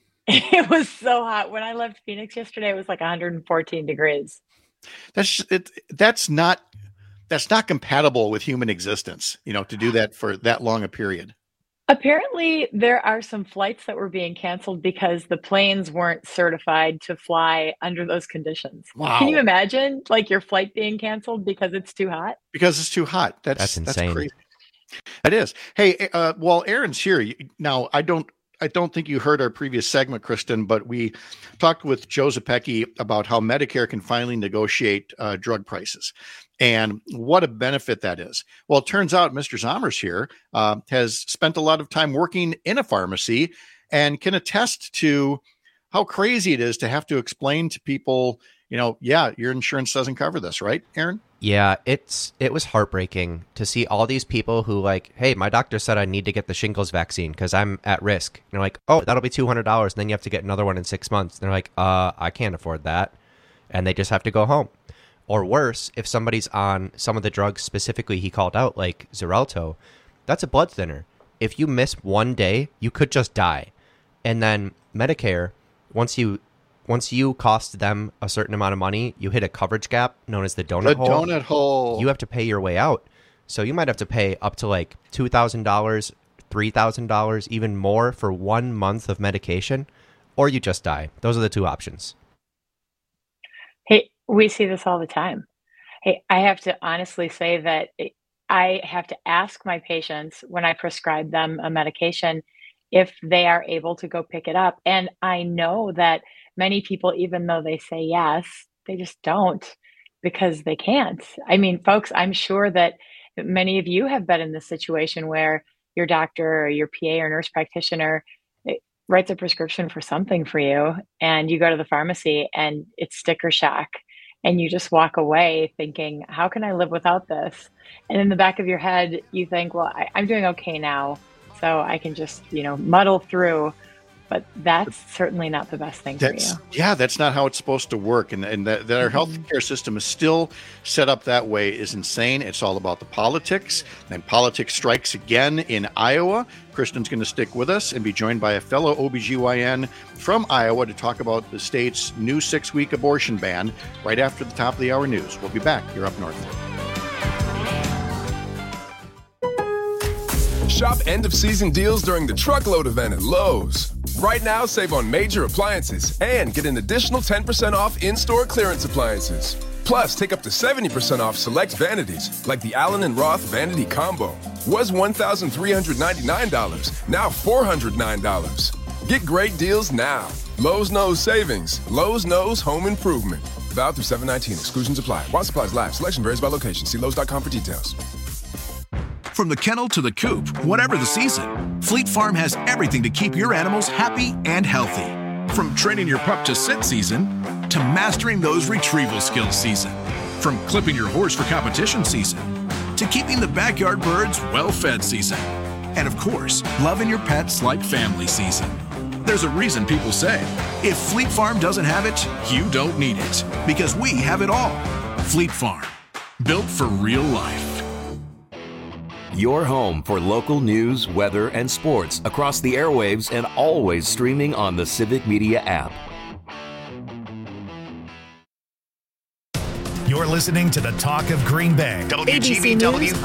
It was so hot. When I left Phoenix yesterday, it was like one hundred fourteen degrees. That's it. That's not. That's not compatible with human existence, you know, to do that for that long a period. Apparently, there are some flights that were being canceled because the planes weren't certified to fly under those conditions. Wow. Can you imagine, like, your flight being canceled because it's too hot? Because it's too hot. That's, that's insane. That's crazy. It is. Hey, uh, well, Aaron's here. Now, I don't I don't think you heard our previous segment, Kristen, but we talked with Joe Zepecki about how Medicare can finally negotiate uh, drug prices and what a benefit that is. Well, it turns out Mister Zommers here uh, has spent a lot of time working in a pharmacy and can attest to how crazy it is to have to explain to people, you know, yeah, your insurance doesn't cover this, right, Aaron? Yeah, it's it was heartbreaking to see all these people who like, hey, my doctor said I need to get the shingles vaccine because I'm at risk. And they're like, oh, that'll be two hundred dollars. And then you have to get another one in six months. And they're like, uh, I can't afford that. And they just have to go home. Or worse, if somebody's on some of the drugs specifically he called out, like Xarelto, that's a blood thinner. If you miss one day, you could just die. And then Medicare, once you... Once you cost them a certain amount of money, you hit a coverage gap known as the donut the hole. The donut hole. You have to pay your way out. So you might have to pay up to like two thousand dollars, three thousand dollars, even more for one month of medication, or you just die. Those are the two options. Hey, we see this all the time. Hey, I have to honestly say that I have to ask my patients when I prescribe them a medication if they are able to go pick it up. And I know that many people, even though they say yes, they just don't because they can't. I mean, folks, I'm sure that many of you have been in this situation where your doctor or your P A or nurse practitioner writes a prescription for something for you, and you go to the pharmacy and it's sticker shock, and you just walk away thinking, how can I live without this? And in the back of your head, you think, well, I, I'm doing okay now, so I can just, you know, muddle through. but that's certainly not the best thing That's, for you. yeah, that's not how it's supposed to work. And, and that, that our Mhm. healthcare system is still set up that way is insane. It's all about the politics. And politics strikes again in Iowa. Kristen's going to stick with us and be joined by a fellow O B G Y N from Iowa to talk about the state's new six-week abortion ban right after the top of the hour news. We'll be back here up north. Shop end-of-season deals during the Truckload event at Lowe's. Right now, save on major appliances and get an additional ten percent off in-store clearance appliances. Plus, take up to seventy percent off select vanities, like the Allen and Roth Vanity Combo. Was one thousand three hundred ninety-nine dollars, now four hundred nine dollars. Get great deals now. Lowe's knows savings. Lowe's knows home improvement. Valid through seven nineteen. Exclusions apply. While supplies last. Selection varies by location. See Lowe's dot com for details. From the kennel to the coop, whatever the season, Fleet Farm has everything to keep your animals happy and healthy. From training your pup to sit season, to mastering those retrieval skills season. From clipping your horse for competition season, to keeping the backyard birds well-fed season. And of course, loving your pets like family season. There's a reason people say, if Fleet Farm doesn't have it, you don't need it. Because we have it all. Fleet Farm, built for real life. Your home for local news, weather, and sports across the airwaves and always streaming on the Civic Media app. You're listening to the Talk of Green Bay. W G B W